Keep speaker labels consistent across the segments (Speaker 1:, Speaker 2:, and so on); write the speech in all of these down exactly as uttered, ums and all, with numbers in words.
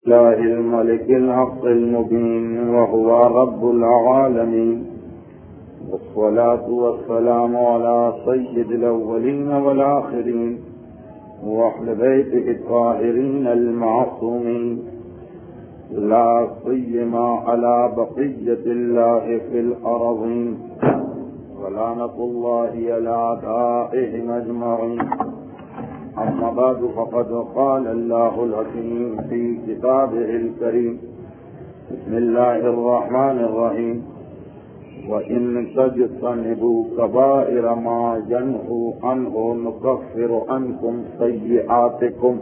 Speaker 1: الله الملك الحق المبين وهو رب العالمين، والصلاة والسلام على سيد الأولين والآخرين وأهل بيته الطاهرين المعصومين، لا سيما على بقية الله في الأرضين، ولعنة الله على أعدائهم أجمعين. أما بعد، فقد قال الله الحكيم في كتابه الكريم: بسم الله الرحمن الرحيم، وإن تجتنبوا كبائر ما ينهوا عنه نكفر عنكم سيئاتكم.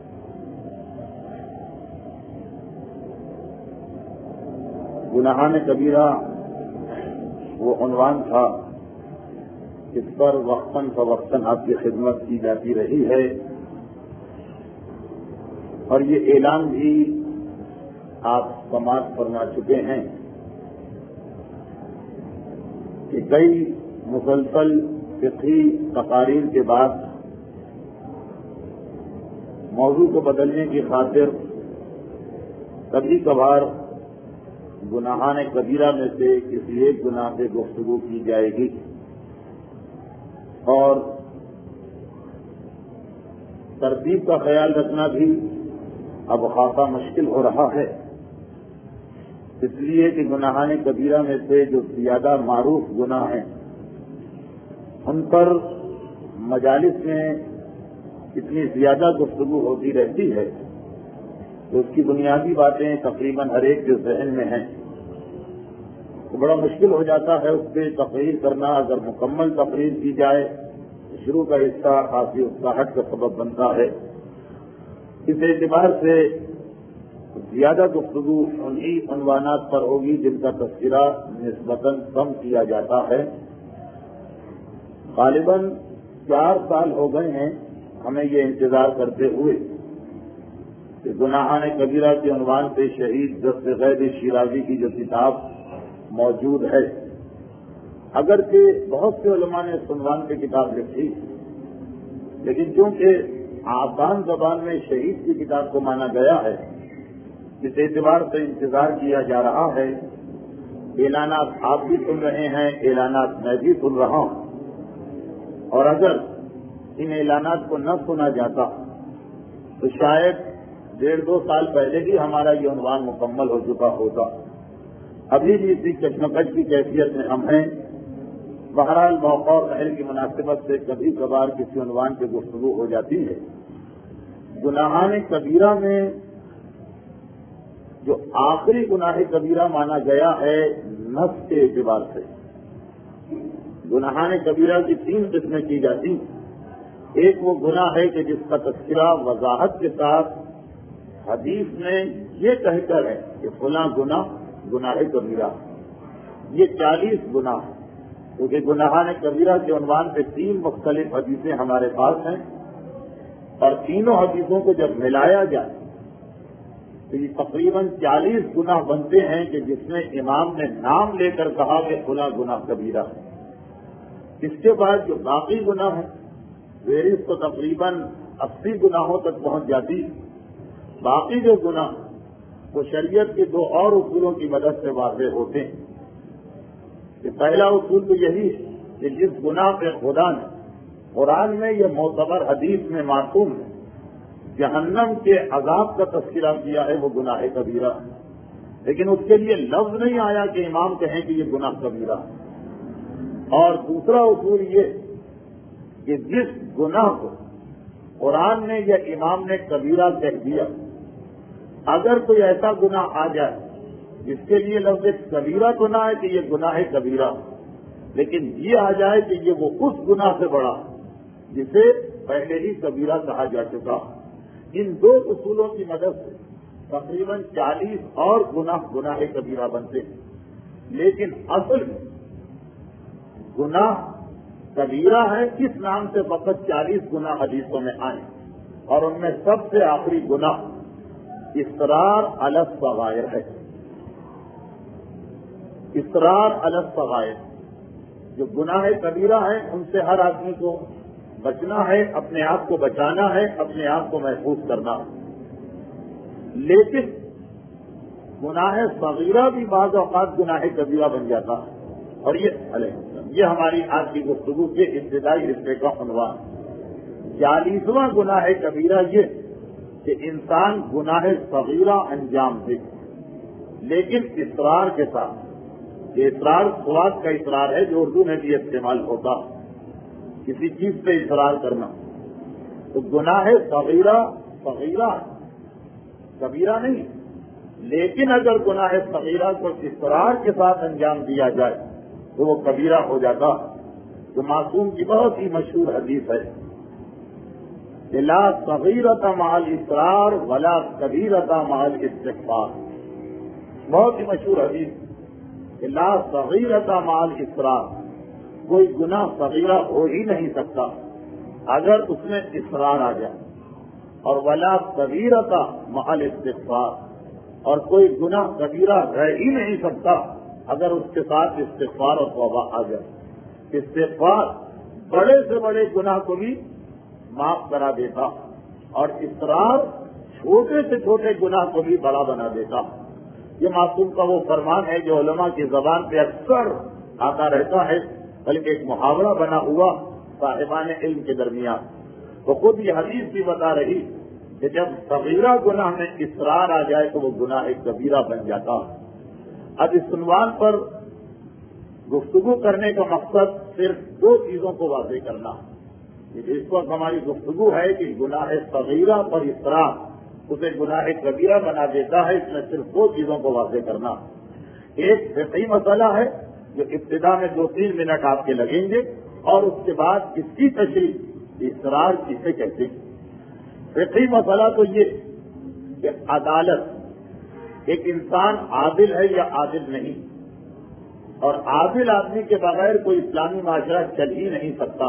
Speaker 1: گناہان کبیرہ وہ عنوان تھا، اس پر وقتاً فوقتاً آپ کی خدمت کی جاتی رہی ہے، اور یہ اعلان بھی آپ سماعت فرما چکے ہیں کہ کئی مسلسل فقہی تقاریر کے بعد موضوع کو بدلنے کی خاطر کبھی کبھار گناہان کبیرہ میں سے کسی ایک گناہ پہ گفتگو کی جائے گی، اور ترتیب کا خیال رکھنا بھی اب خاصا مشکل ہو رہا ہے، اس لیے کہ گناہان کبیرہ میں سے جو زیادہ معروف گناہ ہیں ان پر مجالس میں اتنی زیادہ گفتگو ہوتی رہتی ہے تو اس کی بنیادی باتیں تقریباً ہر ایک کے ذہن میں ہیں، تو بڑا مشکل ہو جاتا ہے اس پہ تقریر کرنا۔ اگر مکمل تقریر کی جائے تو شروع کا حصہ خاصی اکساہٹ کا سبب بنتا ہے، اس اعتبار سے زیادہ گفتگو انہی عنوانات پر ہوگی جن کا تذکرہ نسبتاً کم کیا جاتا ہے۔ غالباً چار سال ہو گئے ہیں ہمیں یہ انتظار کرتے ہوئے کہ گناہان کبیرہ کے عنوان سے شہید دست غیب شیرازی کی جو کتاب موجود ہے، اگرچہ بہت سے علماء نے اس عنوان پہ کتاب لکھی، لیکن چونکہ آسان زبان میں شہید کی کتاب کو مانا گیا ہے، اس اعتبار سے انتظار کیا جا رہا ہے۔ اعلانات آپ بھی سن رہے ہیں، اعلانات میں بھی سن رہا ہوں، اور اگر ان اعلانات کو نہ سنا جاتا تو شاید ڈیڑھ دو سال پہلے بھی ہمارا یہ عنوان مکمل ہو چکا ہوتا۔ ابھی بھی اسی کشمکش کی کیفیت میں ہم ہیں۔ بہرحال موقع اور اہل کی مناسبت سے کبھی کبھار کسی عنوان پہ گفتگو ہو جاتی ہے۔ گناہان کبیرہ میں جو آخری گناہ کبیرہ مانا گیا ہے نفس کے اعتبار سے، گناہان کبیرہ کی تین قسمیں کی جاتی ہیں۔ ایک وہ گناہ ہے کہ جس کا تذکرہ وضاحت کے ساتھ حدیث میں یہ کہہ کر ہے کہ فلاں گناہ گناہ کبیرہ، یہ چالیس گناہ، کیونکہ گناہان کبیرہ کے عنوان پہ تین مختلف حدیثیں ہمارے پاس ہیں، اور تینوں حدیثوں کو جب ملایا جائے تو یہ تقریباً چالیس گناہ بنتے ہیں کہ جس میں امام نے نام لے کر کہا کہ فلاں گناہ کبیرہ ہے۔ اس کے بعد جو باقی گناہ ہیں فہرست تو تقریباً اسی گناہوں تک پہنچ جاتی۔ باقی جو گناہ وہ شریعت کے دو اور اصولوں کی مدد سے واضح ہوتے ہیں۔ کہ پہلا اصول تو یہی ہے کہ جس گناہ پہ خدا نے قرآن میں یہ معتبر حدیث میں معصوم ہے جہنم کے عذاب کا تذکرہ کیا ہے وہ گناہ کبیرہ ہے، لیکن اس کے لیے لفظ نہیں آیا کہ امام کہیں کہ یہ گناہ کبیرہ ہے۔ اور دوسرا اصول یہ کہ جس گناہ کو قرآن نے یا امام نے کبیرہ کہہ دیا، اگر کوئی ایسا گناہ آ جائے جس کے لیے لفظ کبیرہ تو نہ ہے کہ یہ گناہ کبیرہ، لیکن یہ آ جائے کہ یہ وہ اس گناہ سے بڑا جسے پہلے ہی کبیرہ کہا جا چکا، ان دو اصولوں کی مدد سے تقریباً چالیس اور گناہ گناہ کبیرہ بنتے ہیں۔ لیکن اصل گناہ کبیرہ ہے کس نام سے فقط چالیس گناہ حدیثوں میں آئے، اور ان میں سب سے آخری گناہ اصرار علی الصغائر ہے۔ اصرار علی الصغائر جو گناہ کبیرہ ہیں ان سے ہر آدمی کو بچنا ہے، اپنے آپ کو بچانا ہے، اپنے آپ کو محفوظ کرنا ہے۔ لیکن گناہ صغیرہ بھی بعض اوقات گناہ کبیرہ بن جاتا ہے. اور یہ یہ ہماری آج کی گفتگو کے ابتدائی حصے کا عنوان. چالیسواں گناہ کبیرہ یہ کہ انسان گناہ صغیرہ انجام دے لیکن اصرار کے ساتھ. یہ اصرار سواد کا اصرار ہے جو اردو میں بھی استعمال ہوتا کسی چیز پہ اصرار کرنا. تو گناہ صغیرہ صغیرہ کبیرہ نہیں, لیکن اگر گناہ صغیرہ کو اصرار کے ساتھ انجام دیا جائے تو وہ کبیرہ ہو جاتا. تو معصوم کی بہت ہی مشہور حدیث ہے کہ لا صغیرۃ مع الاصرار ولا کبیرۃ مع الاستغفار. بہت ہی مشہور حدیث کہ لا صغیرۃ مع الاصرار, کوئی گناہ صغیرہ ہو ہی نہیں سکتا اگر اس میں اصرار آ جائے, اور ولا کبیرۃ مع الاستغفار, اور کوئی گناہ کبیرہ رہ ہی نہیں سکتا اگر اس کے ساتھ استغفار اور توبہ آ جائے. استغفار بڑے سے بڑے گناہ کو بھی معاف کرا دیتا اور اصرار چھوٹے سے چھوٹے گناہ کو بھی بڑا بنا دیتا. یہ معصوم کا وہ فرمان ہے جو علماء کی زبان پہ اکثر آتا رہتا ہے, بلکہ ایک محاورہ بنا ہوا صاحبان علم کے درمیان. وہ خود یہ حدیث بھی بتا رہی کہ جب صغیرہ گناہ میں اصرار آ جائے تو وہ گناہ ایک کبیرہ بن جاتا. اب اس عنوان پر گفتگو کرنے کا مقصد صرف دو چیزوں کو واضح کرنا. اس وقت ہماری گفتگو ہے کہ گناہ صغیرہ پر اصرار اسے گناہ کبیرہ بنا دیتا ہے. اس میں صرف دو چیزوں کو واضح کرنا. ایک فقہی مسئلہ ہے جو ابتدا میں دو تین منٹ آپ کے لگیں گے, اور اس کے بعد اس کی تشریح اصرار کسے کہتے ہیں. فقہی مسئلہ تو یہ کہ عدالت, ایک انسان عادل ہے یا عادل نہیں, اور عادل آدمی کے بغیر کوئی اسلامی معاشرہ چل ہی نہیں سکتا.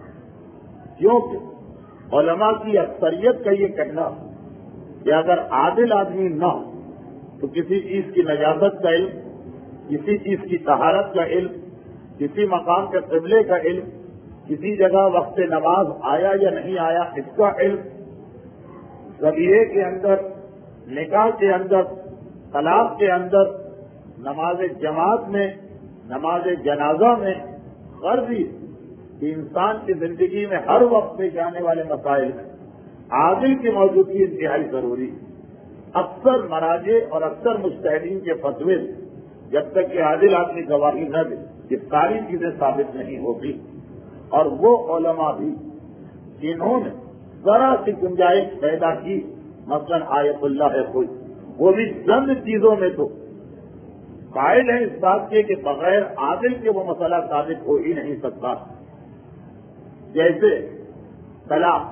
Speaker 1: کیونکہ علماء کی اکثریت کا یہ کہنا کہ اگر عادل آدمی نہ ہو تو کسی چیز کی نجاست کا علم, کسی چیز کی طہارت کا علم, کسی مقام کے قبلے کا علم, کسی جگہ وقت نماز آیا یا نہیں آیا اس کا علم, ذبیحے کے اندر, نکاح کے اندر, طلاق کے اندر, نماز جماعت میں, نماز جنازہ میں, غرضی کہ انسان کی زندگی میں ہر وقت پیش آنے والے مسائل میں عادل کی موجودگی انتہائی ضروری. اکثر مراجع اور اکثر مجتہدین کے فتوے جب تک کہ عادل آدمی گواہی نہ دے یہ ساری چیزیں ثابت نہیں ہوتی. اور وہ علماء بھی جنہوں نے ذرا سی گنجائش پیدا کی, مثلاً آیت اللہ ہے کوئی, وہ بھی چند چیزوں میں تو قائل ہیں اس بات کے کہ بغیر عادل کے وہ مسئلہ ثابت ہو ہی نہیں سکتا. جیسے طلاق,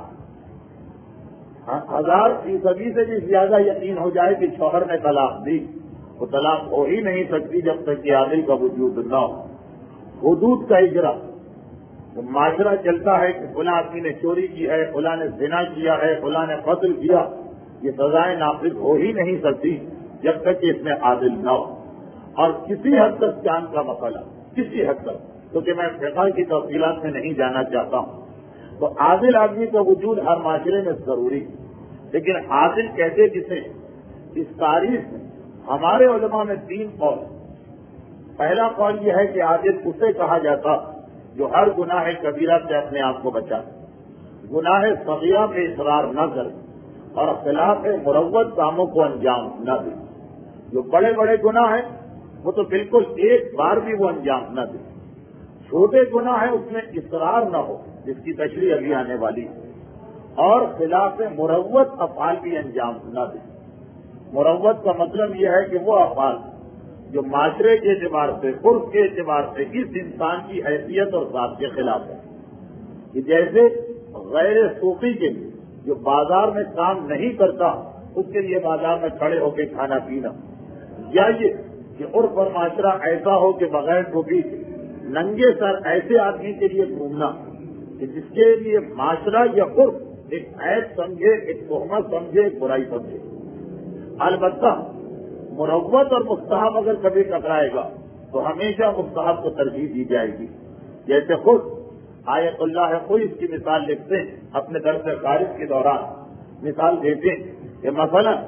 Speaker 1: ہزار فیصدی سے بھی زیادہ یقین ہو جائے کہ شوہر نے طلاق دی, وہ طلاق ہو ہی نہیں سکتی جب تک کہ عادل کا وجود نہ ہو. حدود کا اجرا, معاشرہ چلتا ہے کہ فلاں آدمی نے چوری کی ہے, فلاں نے زنا کیا ہے, فلاں نے قتل کیا, یہ سزائیں نافذ ہو ہی نہیں سکتی جب تک کہ اس میں عادل نہ ہو. اور کسی حد تک جان کا مسئلہ, کسی حد تک, کیونکہ میں فقہ کی تفصیلات میں نہیں جانا چاہتا ہوں, تو عادل آدمی کا وجود ہر معاشرے میں ضروری. لیکن عادل کہتے جسے اس تاریخ میں ہمارے علماء میں تین قول. پہلا قول یہ ہے کہ عادل اسے کہا جاتا جو ہر گناہ کبیرہ سے اپنے آپ کو بچائے, گناہ صغیرہ پہ اصرار نہ کرے اور خلاف مروت کاموں کو انجام نہ دے. جو بڑے بڑے گناہ ہیں وہ تو بالکل ایک بار بھی وہ انجام نہ دے. چھوٹے گناہ ہیں اس میں اصرار نہ ہو جس کی تشریح ابھی آنے والی, اور خلاف مروت افعال بھی انجام نہ دے. مروت کا مطلب یہ ہے کہ وہ افعال جو معاشرے کے اعتبار سے, عرف کے اعتبار سے اس انسان کی حیثیت اور ذات کے خلاف ہے. کہ جیسے غیر سوقی کے لیے جو بازار میں کام نہیں کرتا اس کے لیے بازار میں کھڑے ہو کے کھانا پینا, یا یہ کہ عرف اور معاشرہ ایسا ہو کہ بغیر ٹوپی ننگے سر ایسے آدمی کے لیے گھومنا کہ جس کے لیے معاشرہ یا عرف ایک عیب سمجھے, ایک تہمت سمجھے, ایک برائی سمجھے. البتہ مروت اور مستحب اگر کبھی ٹکرائے گا تو ہمیشہ مستحب کو ترجیح دی جائے گی. جیسے خود آیت اللہ ہے کوئی اس کی مثال لکھتے ہیں اپنے درس خارج کے دوران, مثال دیتے ہیں کہ مثلا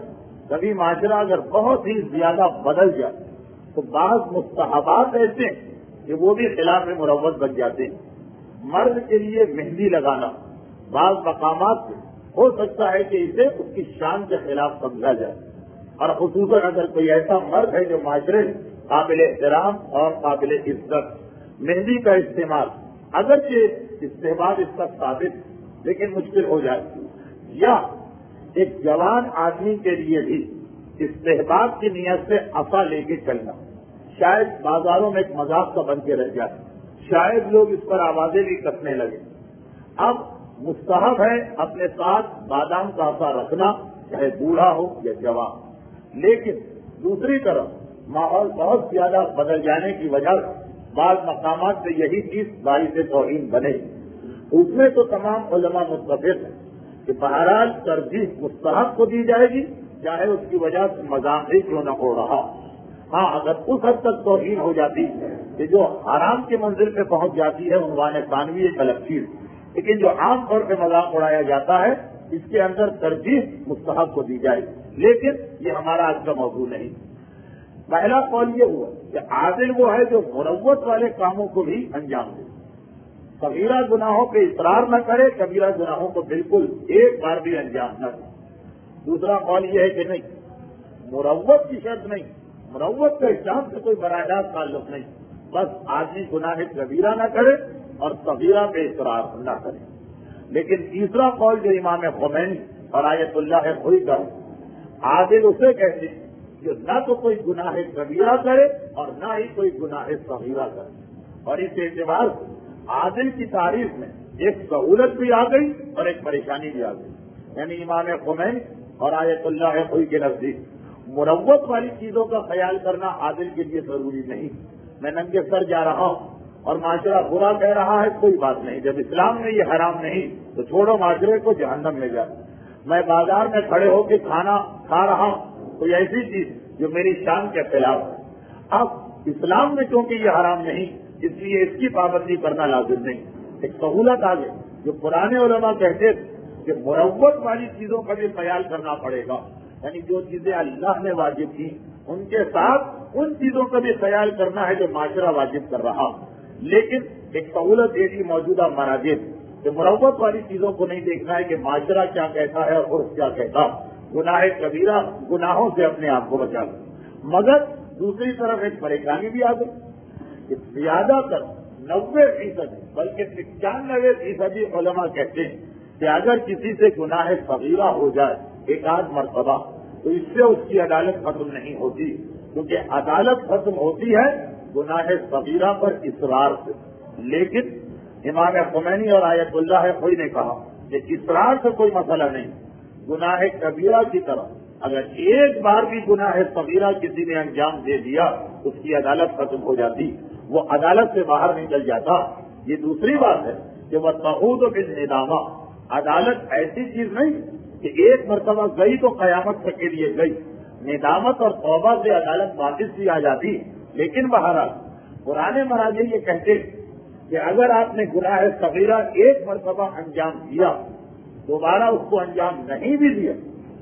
Speaker 1: کبھی معاشرہ اگر بہت ہی زیادہ بدل جائے تو بعض مستحبات ایسے ہیں کہ وہ بھی خلاف مروت بن جاتے ہیں۔ مرد کے لیے مہندی لگانا بعض مقامات سے ہو سکتا ہے کہ اسے اس کی شان کے خلاف سمجھا جائے، اور خصوصاً اگر کوئی ایسا مرد ہے جو معاشرے قابل احترام اور قابل عزت، مہندی کا استعمال اگرچہ استحباب اس کا ثابت لیکن مشکل ہو جائے، یا ایک جوان آدمی کے لیے بھی استحباب کی نیت سے عصا لے کے چلنا شاید بازاروں میں ایک مذاق کا بن کے رہ جائے، شاید لوگ اس پر آوازیں بھی کسنے لگے۔ اب مستحب ہے اپنے ساتھ بادام کا عصا رکھنا، چاہے بوڑھا ہو یا جوان، لیکن دوسری طرف ماحول بہت زیادہ بدل جانے کی وجہ سے بعض مقامات سے یہی چیز باعث توہین بنے، اس میں تو تمام علماء متفق ہیں کہ بہرحال ترجیح مستحب کو دی جائے گی، چاہے اس کی وجہ سے مذاق ہی کیوں نہ ہو رہا۔ ہاں اگر اس حد تک توہین ہو جاتی کہ جو حرام کی منزل پہ پہنچ جاتی ہے، عنوان ثانوی ایک الگ چیز، لیکن جو عام طور پہ مذاق اڑایا جاتا ہے اس کے اندر ترجیح مستحب کو دی جائے، لیکن یہ ہمارا آج کا موضوع نہیں۔ پہلا قول یہ ہوا کہ عادل وہ ہے جو مروت والے کاموں کو بھی انجام دے، کبیرہ گناہوں پہ اصرار نہ کرے، کبیرہ گناہوں کو بالکل ایک بار بھی انجام نہ دے۔ دوسرا قول یہ ہے کہ نہیں، مروت کی شرط نہیں، مروت کا اسلام سے کوئی براہ راست تعلق نہیں، بس آدمی گناہ کبیرہ نہ کرے اور صغیرہ پہ اصرار نہ کرے۔ لیکن تیسرا قول جو امام خمینی اور آیت اللہ خوئی کا عادل اسے کہتے ہیں جو نہ تو کوئی گناہ کبیرہ کرے اور نہ ہی کوئی گناہ صغیرہ کرے، اور اس اعتبار سے عادل کی تعریف میں ایک سہولت بھی آ گئی اور ایک پریشانی بھی آ گئی، یعنی امام خمینی اور آیت اللہ خوئی کے نزدیک مروت والی چیزوں کا خیال کرنا عادل کے لیے ضروری نہیں۔ میں ننگے سر جا رہا ہوں اور معاشرہ برا کہہ رہا ہے، کوئی بات نہیں، جب اسلام میں یہ حرام نہیں تو چھوڑو معاشرے کو، جہنم میں جائے۔ میں بازار میں کھڑے ہو کے کھانا کھا رہا ہوں، کوئی ایسی چیز جو میری شان کے خلاف ہے، اب اسلام میں کیونکہ یہ حرام نہیں اس لیے اس کی پابندی کرنا لازم نہیں، ایک سہولت آ گئی۔ جو پرانے علماء کہتے تھے کہ مروت والی چیزوں کا بھی خیال کرنا پڑے گا، یعنی جو چیزیں اللہ نے واجب کی ان کے ساتھ ان چیزوں کا بھی خیال کرنا ہے جو معاشرہ واجب کر رہا، لیکن ایک سہولت یہ بھی موجودہ مراجع کہ مروت والی چیزوں کو نہیں دیکھنا ہے کہ معاشرہ کیا کہتا ہے اور عرف کیا کہتا، گناہ کبیرہ گناہوں سے اپنے آپ کو بچا لیں۔ مگر دوسری طرف ایک پریشانی بھی آ گئی کہ زیادہ تر نوے فیصد بلکہ پچانوے فیصدی علماء کہتے ہیں کہ اگر کسی سے گناہ صغیرہ ہو جائے ایک آدھ مرتبہ تو اس سے اس کی عدالت ختم نہیں ہوتی، کیونکہ عدالت ختم ہوتی ہے گناہ صغیرہ پر اصرار سے۔ لیکن امام خمینی اور آیت اللہ خوئی نے کہا کہ اصرار سے کوئی مسئلہ نہیں، گناہ کبیرہ کی طرف اگر ایک بار بھی گناہ صغیرہ کسی نے انجام دے دیا اس کی عدالت ختم ہو جاتی، وہ عدالت سے باہر نکل جاتا۔ یہ دوسری بات ہے کہ وہ تعود بالندامہ، عدالت ایسی چیز نہیں کہ ایک مرتبہ گئی تو قیامت تک کے لیے گئی، ندامت اور توبہ سے عدالت واپس بھی آ جاتی۔ لیکن بہرحال پرانے مراجع یہ کہتے کہ اگر آپ نے گناہ صغیرہ ایک مرتبہ انجام دیا، دوبارہ اس کو انجام نہیں بھی دیا،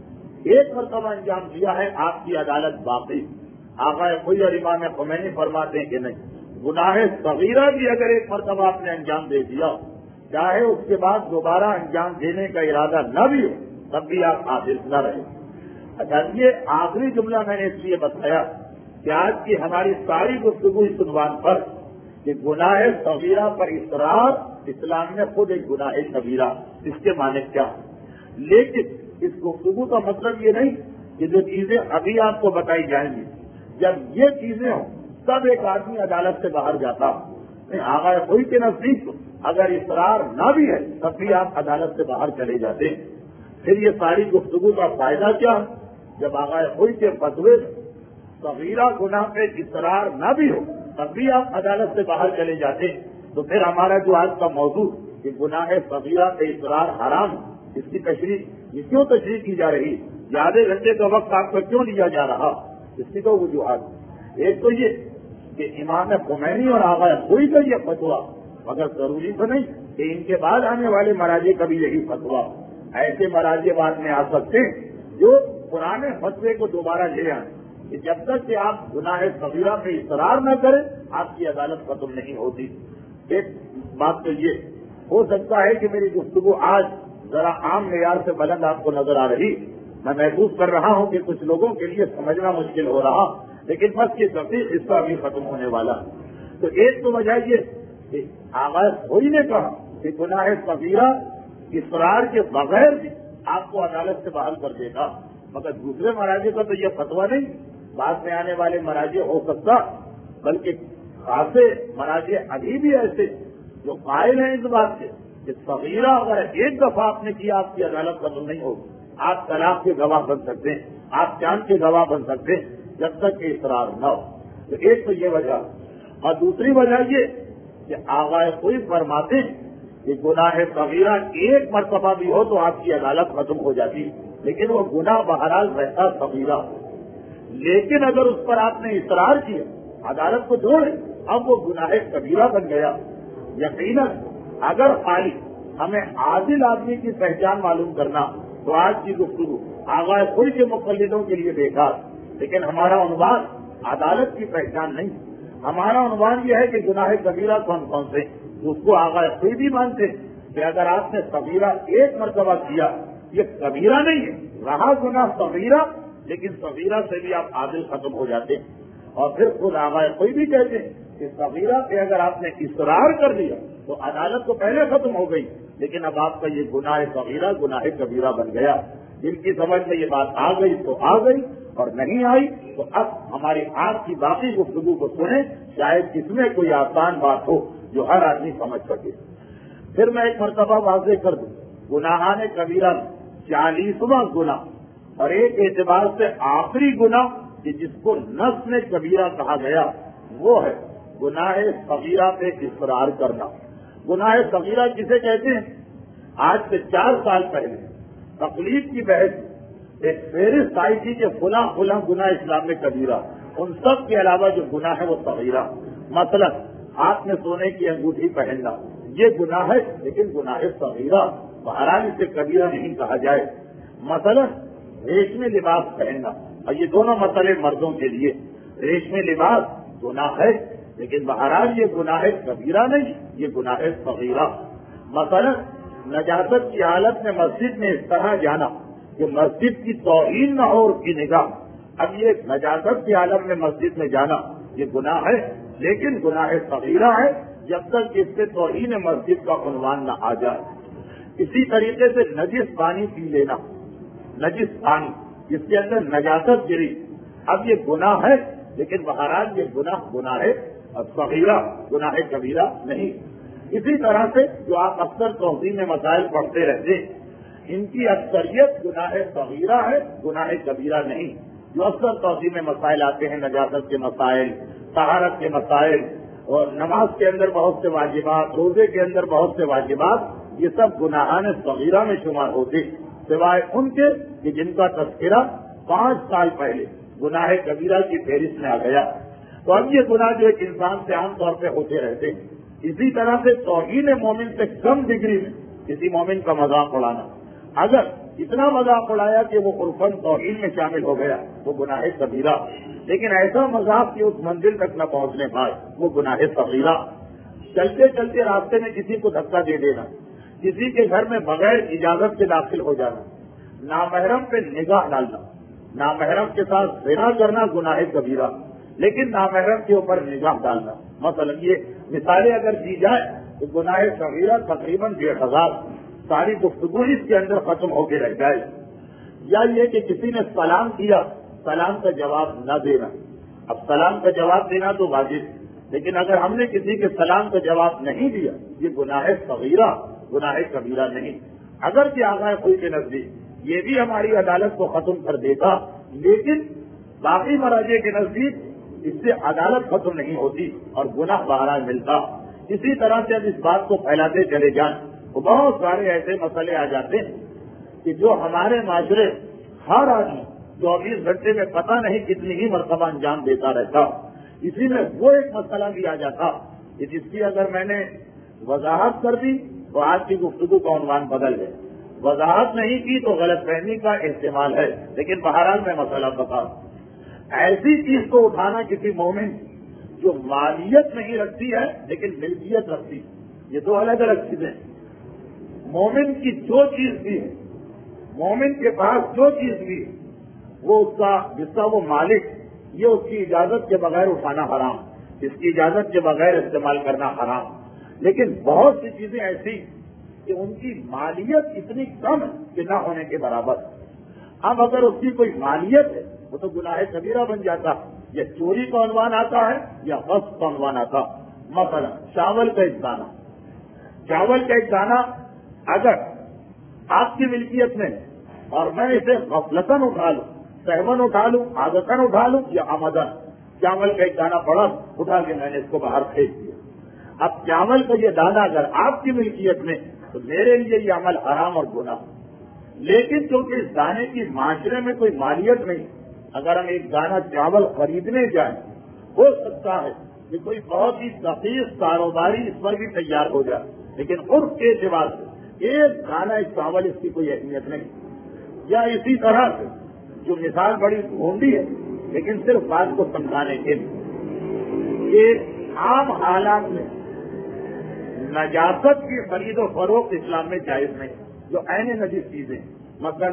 Speaker 1: ایک مرتبہ انجام دیا ہے، آپ کی عدالت باقی۔ آقا خوئی اور امام خمینی فرماتے ہیں کہ نہیں، گناہ صغیرہ بھی اگر ایک مرتبہ آپ نے انجام دے دیا، چاہے اس کے بعد دوبارہ انجام دینے کا ارادہ نہ بھی ہو، تب بھی آپ عادل نہ رہے۔ اچھا، یہ آخری جملہ میں نے اس لیے بتایا کہ آج کی ہماری ساری گفتگو اس عنوان پر کہ گناہ صغیرہ پر اصرار اسلام میں خود ایک گناہ کبیرہ، اس کے معنی کیا، لیکن اس گفتگو کا مطلب یہ نہیں کہ جو چیزیں ابھی آپ کو بتائی جائیں گی جب یہ چیزیں ہوں تب ایک آدمی عدالت سے باہر جاتا۔ آغا کوئی کے نزدیک اگر اصرار نہ بھی ہے تب بھی آپ عدالت سے باہر چلے جاتے ہیں۔ پھر یہ ساری گفتگو کا فائدہ کیا؟ جب آغا کوئی کے فتوے صغیرہ گناہ پہ اصرار نہ بھی ہو تب بھی آپ عدالت سے باہر چلے جاتے ہیں، تو پھر ہمارا جو آج کا موضوع کہ گناہ صغیرہ پہ اصرار حرام، اس کی تشریح یہ کیوں تشریح کی جا رہی، آدھے گھنٹے کا وقت آپ کو کیوں لیا جا رہا، اس کی تو وجوہات ایک تو یہ کہ امام خمینی اور آغا کوئی کا یہ فتویٰ مگر ضروری تو نہیں کہ ان کے بعد آنے والے مراجع کا بھی یہی فتویٰ، ایسے مراجع بعد میں آ سکتے ہیں جو پرانے فتوے کو دوبارہ لے آئیں کہ جب تک کہ آپ گناہ صغیرہ پہ اصرار نہ کریں آپ کی عدالت ختم نہیں ہوتی. ایک بات تو یہ ہو سکتا ہے کہ میری گفتگو آج ذرا عام معیار سے بلند آپ کو نظر آ رہی, میں محسوس کر رہا ہوں کہ کچھ لوگوں کے لیے سمجھنا مشکل ہو رہا, لیکن بس یہ دقیق حصہ بھی ختم ہونے والا. تو ایک تو وجہ یہ کہ آغاز کوئی نے کہا کہ گناہ صغیرہ اصرار کے بغیر بھی آپ کو عدالت سے بحال کر دے گا, مگر دوسرے مراجع کا تو یہ فتویٰ نہیں. بعد میں آنے والے مراجع ہو سکتا, بلکہ خاصے مراجع ابھی بھی ایسے جو قائل ہیں اس بات سے کہ صغیرہ اگر ایک دفعہ آپ نے کیا آپ کی عدالت ختم نہیں ہوگی. آپ طلاق کے گواہ بن سکتے ہیں, آپ چاند کے گواہ بن سکتے ہیں جب تک کہ اصرار نہ ہو. تو ایک تو یہ وجہ, اور دوسری وجہ یہ کہ آغائے کوئی فرماتے ہیں کہ گناہ صغیرہ ایک مرتبہ بھی ہو تو آپ کی عدالت ختم ہو جاتی, لیکن وہ گناہ بہرحال رہتا صغیرہ. لیکن اگر اس پر آپ نے اصرار کیا عدالت کو چھوڑے, اب وہ گناہ کبیرہ بن گیا. یقیناً اگر خالی ہمیں عادل آدمی کی پہچان معلوم کرنا تو آج کی گفتگو آغائے کوئی کے مقلدوں کے لیے بیکار, لیکن ہمارا عنوان عدالت کی پہچان نہیں. ہمارا عنوان یہ ہے کہ گناہ کبیرہ کون کون سے, اس کو آغائے کوئی بھی مانتے کہ اگر آپ نے کبیرہ ایک مرتبہ کیا یہ کبیرہ نہیں ہے, رہا گناہ صغیرہ, لیکن صغیرہ سے بھی آپ عادل ختم ہو جاتے ہیں. اور پھر خود آغائے کوئی بھی کہتے ہیں کہ صغیرہ پہ اگر آپ نے اصرار کر دیا تو عدالت تو پہلے ختم ہو گئی, لیکن اب آپ کا یہ گناہ صغیرہ گناہ کبیرہ بن گیا. جن کی سمجھ میں یہ بات آ گئی تو آ گئی, اور نہیں آئی تو اب ہماری آج کی باقی گفتگو کو سنیں, شاید اس میں کوئی آسان بات ہو جو ہر آدمی سمجھ سکے. پھر میں ایک مرتبہ واضح کر دوں, گناہان کبیرہ چالیسواں گناہ اور ایک اعتبار سے آخری گناہ کہ جس کو نص میں کبیرہ کہا گیا وہ ہے گناہ صغیرہ پہ اصرار کرنا. گناہ صغیرہ کسے کہتے ہیں؟ آج سے چار سال پہلے تقلید کی بحث ایک فہرست آئی تھی کہ فلاں فلاں گناہ اسلام میں کبیرہ, ان سب کے علاوہ جو گناہ ہے وہ صغیرہ. مثلا ہاتھ میں سونے کی انگوٹھی پہننا یہ گناہ ہے, لیکن گناہ صغیرہ, بہرحال اسے کبیرہ نہیں کہا جائے. مثلا ریشمی لباس پہننا, اور یہ دونوں مسئلے مردوں کے لیے, ریشمی لباس گناہ ہے لیکن بہرحال یہ گناہ کبیرہ نہیں, یہ گناہ صغیرہ. مثلا نجاست کی حالت میں مسجد میں اس طرح جانا کہ مسجد کی توہین نہ ہو اس کی نگاہ, اب یہ نجاست کی حالت میں مسجد میں جانا یہ گناہ ہے, لیکن گناہ صغیرہ ہے جب تک اس سے توہین مسجد کا عنوان نہ آ جائے. اسی طریقے سے نجس پانی پی لینا, نجس پانی جس کے اندر نجاست گری, اب یہ گناہ ہے لیکن بہرحال یہ گناہ گناہ ہے اور صغیرہ گناہ کبیرہ نہیں. اسی طرح سے جو آپ اکثر توضیح میں مسائل پڑھتے رہتے ہیں, ان کی اکثریت گناہ صغیرہ ہے, گناہ کبیرہ نہیں. جو اکثر توضیح میں مسائل آتے ہیں, نجاست کے مسائل, طہارت کے مسائل, اور نماز کے اندر بہت سے واجبات, روزے کے اندر بہت سے واجبات, یہ سب گناہان صغیرہ میں شمار ہوتے, سوائے ان کے کہ جن کا تذکرہ پانچ سال پہلے گناہ کبیرہ کی فہرست میں آ گیا. تو اب یہ گناہ جو ایک انسان سے عام طور پہ ہوتے رہتے ہیں. اسی طرح سے توہین مومن سے کم ڈگری میں کسی مومن کا مذاق اڑانا, اگر اتنا مذاق اڑایا کہ وہ عرفاً توہین میں شامل ہو گیا وہ گناہ کبیرہ, لیکن ایسا مذاق کہ اس منزل تک نہ پہنچنے پائے وہ گناہ صغیرہ. چلتے چلتے راستے میں کسی کو دھکا دے دینا, کسی کے گھر میں بغیر اجازت کے داخل ہو جانا, نامحرم پہ نگاہ ڈالنا, نامحرم کے ساتھ زنا کرنا گناہ کبیرہ, لیکن نامحرم کے اوپر نگاہ ڈالنا. مثلا یہ مثالیں اگر دی جائے تو گناہ صغیرہ تقریباً ڈیڑھ ہزار, ساری گفتگو اس کے اندر ختم ہو کے رہ جائے. یا یہ کہ کسی نے سلام کیا, سلام کا جواب نہ دینا. اب سلام کا جواب دینا تو واجب, لیکن اگر ہم نے کسی کے سلام کا جواب نہیں دیا یہ گناہ صغیرہ گناہ کبیرہ نہیں. اگر کہ آغائے کوئی کے نزدیک یہ بھی ہماری عدالت کو ختم کر دیتا, لیکن باقی مراجع کے نزدیک اس سے عدالت ختم نہیں ہوتی اور گناہ بہرحال ملتا. اسی طرح سے اب اس بات کو پھیلاتے چلے جائیں تو بہت سارے ایسے مسئلے آ جاتے ہیں کہ جو ہمارے معاشرے ہر آدمی چوبیس گھنٹے میں پتہ نہیں کتنی ہی مرتبہ انجام دیتا رہتا. اسی میں وہ ایک مسئلہ بھی آ جاتا کہ جس کی اگر میں نے وضاحت کر دی تو آج کی گفتگو کا عنوان بدل گئے. وضاحت نہیں کی تو غلط فہمی کا احتمال ہے، لیکن بہرحال میں مسئلہ بتا ایسی چیز کو اٹھانا کسی مومن جو مالیت نہیں رکھتی ہے لیکن ملکیت رکھتی ہے، یہ دو الگ الگ چیزیں ہیں۔ مومن کی جو چیز بھی ہے، مومن کے پاس جو چیز بھی ہے، وہ اس کا جس کا وہ مالک، یہ اس کی اجازت کے بغیر اٹھانا حرام، اس کی اجازت کے بغیر استعمال کرنا حرام۔ لیکن بہت سی چیزیں ایسی کہ ان کی مالیت اتنی کم ہے کہ نہ ہونے کے برابر۔ اب اگر اس کی کوئی مالیت ہے وہ تو گناہ کبیرہ بن جاتا، یا چوری کا عنوان آتا ہے یا غصب کا عنوان آتا۔ مثلا چاول کا ایک دانہ، چاول کا ایک دانہ اگر آپ کی ملکیت میں اور میں اسے غفلتاً اٹھا لوں، سہمن اٹھا لوں، عادتاً اٹھا لوں یا آمدن، چاول کا ایک دانہ پڑا اٹھا کے میں نے اس کو باہر پھینک دیا۔ اب چاول کا یہ دانہ اگر آپ کی ملکیت میں تو میرے لیے یہ عمل حرام اور گناہ، لیکن کیونکہ اس دانے کی معاشرے میں کوئی مالیت نہیں، اگر ہم ایک دانہ چاول خریدنے جائیں ہو سکتا ہے کہ کوئی بہت ہی دقیق کاروباری اس پر بھی تیار ہو جائے، لیکن عرف کے اعتبار سے ایک دانہ ایک چاول اس کی کوئی اہمیت نہیں۔ یا اسی طرح سے جو مثال بڑی ڈھونڈی ہے لیکن صرف بات کو سمجھانے کے لیے، یہ عام حالات میں نجاست کی خرید و فروخت اسلام میں جائز نہیں، جو عین نجس چیزیں مثلا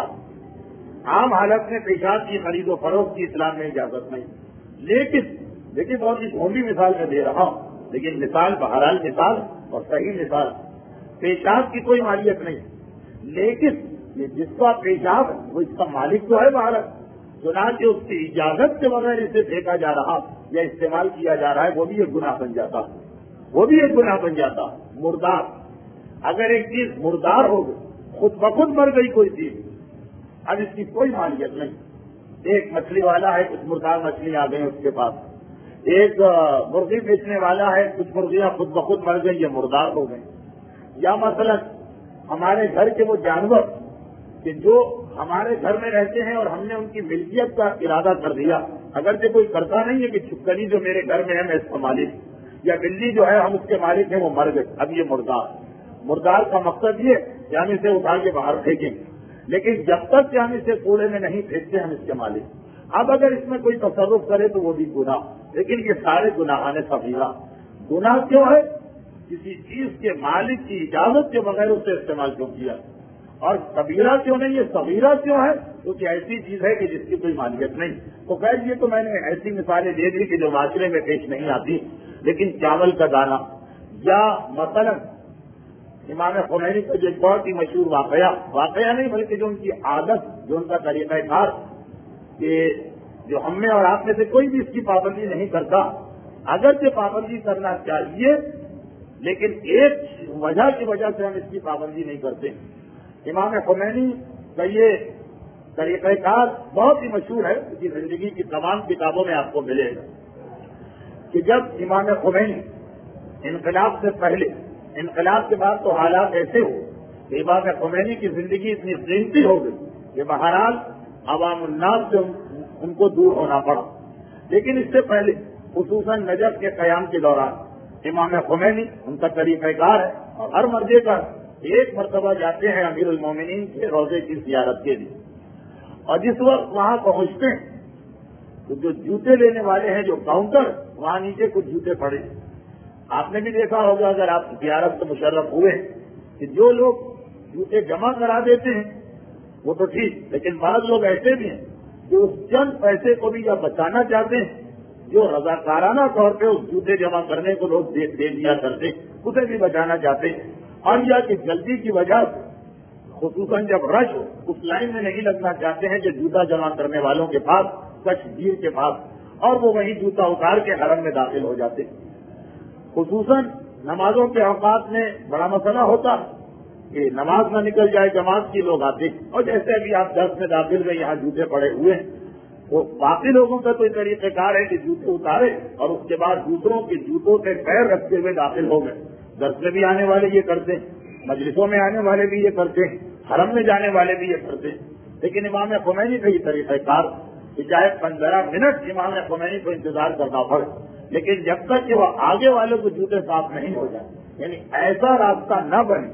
Speaker 1: پیشاب، عام حالت میں پیشاب کی خرید و فروخت کی اسلام میں اجازت نہیں۔ لیکن دیکھیے بہت ہی ڈھونڈی مثال میں دے رہا ہوں، لیکن مثال بہرحال مثال اور صحیح مثال، پیشاب کی کوئی مالیت نہیں، لیکن یہ جس کا پیشاب ہے وہ اس کا مالک تو ہے باہر، چنانچہ اس کی اجازت کے بغیر اسے پھینکا جا رہا یا استعمال کیا جا رہا ہے، وہ بھی ایک گناہ بن جاتا، وہ بھی ایک گناہ بن جاتا۔ مردار، اگر ایک چیز مردار ہو گئی، خود بخود مر گئی کوئی چیز، اب اس کی کوئی مالیت نہیں۔ ایک مچھلی والا ہے، کچھ مردار مچھلی آ گئی اس کے پاس، ایک مرغی بیچنے والا ہے، کچھ مرغیاں خود بخود مر گئی، یہ مردار ہو گئی۔ یا مثلا ہمارے گھر کے وہ جانور کہ جو ہمارے گھر میں رہتے ہیں اور ہم نے ان کی ملکیت کا ارادہ کر دیا، اگرچہ کوئی کرتا نہیں ہے کہ چھپکلی جو میرے گھر میں ہے میں اس کا مالک، یا بلی جو ہے ہم اس کے مالک ہیں وہ مر گئے، اب یہ مردار۔ مردار کا مقصد یہ کہ ہم اسے اٹھا کے باہر پھینکیں، لیکن جب تک کہ ہم اسے کوڑے میں نہیں پھینکتے ہم اس کے مالک۔ اب اگر اس میں کوئی تصرف کرے تو وہ بھی گناہ، لیکن یہ سارے گناہان صغیرہ۔ گناہ کیوں ہے؟ کسی چیز کے مالک کی اجازت کے بغیر اسے استعمال کیوں کیا، اور کبیرہ کیوں نہیں، یہ صغیرہ کیوں ہے؟ کیونکہ ایسی چیز ہے کہ جس کی کوئی مالیت نہیں۔ تو خیر یہ تو میں نے ایسی مثالیں دے دی کہ جو معاشرے میں پیش نہیں آتی، لیکن چاول کا دانہ، یا مثلا امام خمینی کا جو ایک بہت ہی مشہور واقعہ واقعہ نہیں بلکہ جو ان کی عادت، جو ان کا طریقہ کار، کہ جو ہم میں اور آپ میں سے کوئی بھی اس کی پابندی نہیں کرتا، اگرچہ پابندی کرنا چاہیے لیکن ایک وجہ کی وجہ سے ہم اس کی پابندی نہیں کرتے۔ امام خمینی کا یہ طریقہ کار بہت ہی مشہور ہے، اس کی زندگی کی تمام کتابوں میں آپ کو ملے گا کہ جب امام خمینی انقلاب سے پہلے، انقلاب کے بعد تو حالات ایسے ہو کہ امام خمینی کی زندگی اتنی قیمتی ہو گئی کہ بہرحال عوام الناس سے ان کو دور ہونا پڑا، لیکن اس سے پہلے خصوصاً نجف کے قیام کے دوران امام خمینی ان کا طریقہ کار ہے، اور ہر مرضے کا ایک مرتبہ جاتے ہیں امیر المومنین کے روضے کی زیارت کے لیے، اور جس وقت وہاں پہنچتے ہیں تو جو جوتے لینے والے ہیں، جو کاؤنٹر، وہاں نیچے کچھ جوتے پڑے۔ آپ نے بھی دیکھا ہوگا اگر آپ زیارت سے مشرف ہوئے کہ جو لوگ جوتے جمع کرا دیتے ہیں وہ تو ٹھیک، لیکن بعض لوگ ایسے بھی ہیں جو اس چند پیسے کو بھی یا بچانا چاہتے ہیں جو رضاکارانہ طور پہ اس جوتے جمع کرنے کو لوگ دے دیا کرتے، اسے بھی بچانا چاہتے ہیں، اور یا کہ جلدی کی وجہ سے خصوصاً جب رش ہو اس لائن میں نہیں لگنا چاہتے ہیں جو جوتا جمع کرنے والوں کے پاس، کچھ بھیڑ کے پاس، اور وہ وہی جوتا اتار کے حرم میں داخل ہو جاتے ہیں۔ خصوصاً نمازوں کے اوقات میں بڑا مسئلہ ہوتا کہ نماز نہ نکل جائے، جماعت کی لوگ آتے، اور جیسے ابھی آپ درس میں داخل ہوئے یہاں جوتے پڑے ہوئے ہیں، وہ باقی لوگوں کا کوئی طریقہ کار ہے کہ جوتے اتارے اور اس کے بعد دوسروں کے جوتوں پہ پیر رکھتے ہوئے داخل ہو گئے۔ درس میں بھی آنے والے یہ کرتے ہیں، مجلسوں میں آنے والے بھی یہ کرتے ہیں، حرم میں جانے والے بھی یہ کرتے ہیں، لیکن امام خمینی کا یہ طریقہ کار کہ چاہے پندرہ منٹ امام خمینی کو انتظار کرنا پڑے، لیکن جب تک کہ وہ آگے والوں کو جوتے صاف نہیں ہو جائے، یعنی ایسا راستہ نہ بنے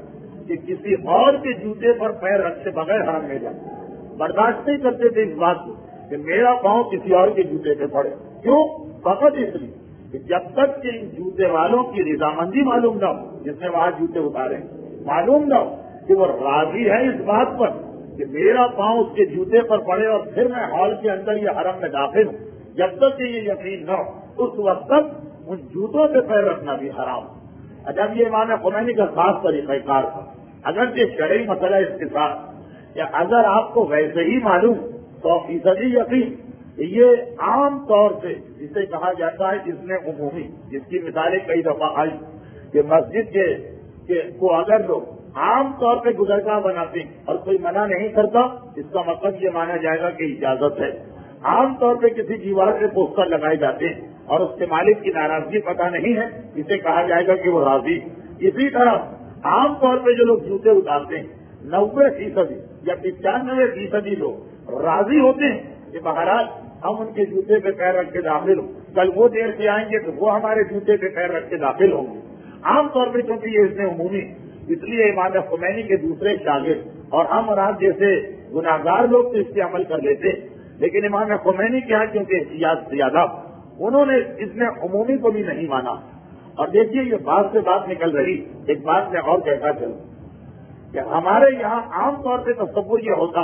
Speaker 1: کہ کسی اور کے جوتے پر پیر رکھے بغیر حرم میں جائے، برداشت نہیں کرتے تھے اس بات کو کہ میرا پاؤں کسی اور کے جوتے پہ پڑے. کیوں؟ فقط اس لیے کہ جب تک کہ ان جوتے والوں کی رضامندی معلوم نہ ہو، جس نے وہاں جوتے اتارے معلوم نہ ہو کہ وہ راضی ہے اس بات پر کہ میرا پاؤں اس کے جوتے پر پڑے اور پھر میں ہال کے اندر یا حرم میں داخل ہوں، جب تک کہ یہ یقین نہ ہو اس وقت تک ان جوتوں پہ پیر رکھنا بھی حرام. جب یہ امام خمینی کا خاص طریقہ کار تھا، اگر یہ شرعی مسئلہ اس کے ساتھ کہ اگر آپ کو ویسے ہی معلوم سو فیصدی یقین، یہ عام طور سے جسے کہا جاتا ہے جس نے عمومی، جس کی مثالیں کئی دفعہ آئی کہ مسجد کے کو اگر لوگ عام طور پہ گزرگاہ بناتے ہیں اور کوئی منع نہیں کرتا، اس کا مطلب یہ مانا جائے گا کہ اجازت ہے. عام طور پہ کسی دیوار پہ پوسٹر لگائے جاتے ہیں اور اس کے مالک کی ناراضگی پتہ نہیں ہے، اسے کہا جائے گا کہ وہ راضی. اسی طرح عام طور پہ جو لوگ جوتے اتارتے ہیں نوے فیصدی یا پچانوے فیصدی لوگ راضی ہوتے ہیں کہ بہرحال ہم ان کے جوتے پہ پیر رکھ کے داخل ہوں، کل وہ دیر سے آئیں گے تو وہ ہمارے جوتے پہ پیر رکھ کے داخل ہوں گے. عام طور پہ کیونکہ یہ اس نے عمومی، اس لیے امام خمینی کے دوسرے شاگرد اور ہم اور آپ جیسے گناہگار لوگ تو اس پہ عمل کر لیتے، لیکن امام خمینی کے یہاں کیونکہ احتیاط زیادہ، انہوں نے اس نے عمومی کو بھی نہیں مانا. اور دیکھیے یہ بات سے بات نکل رہی، ایک بات میں اور کہتا چلوں کہ ہمارے یہاں عام طور پہ تصور یہ ہوتا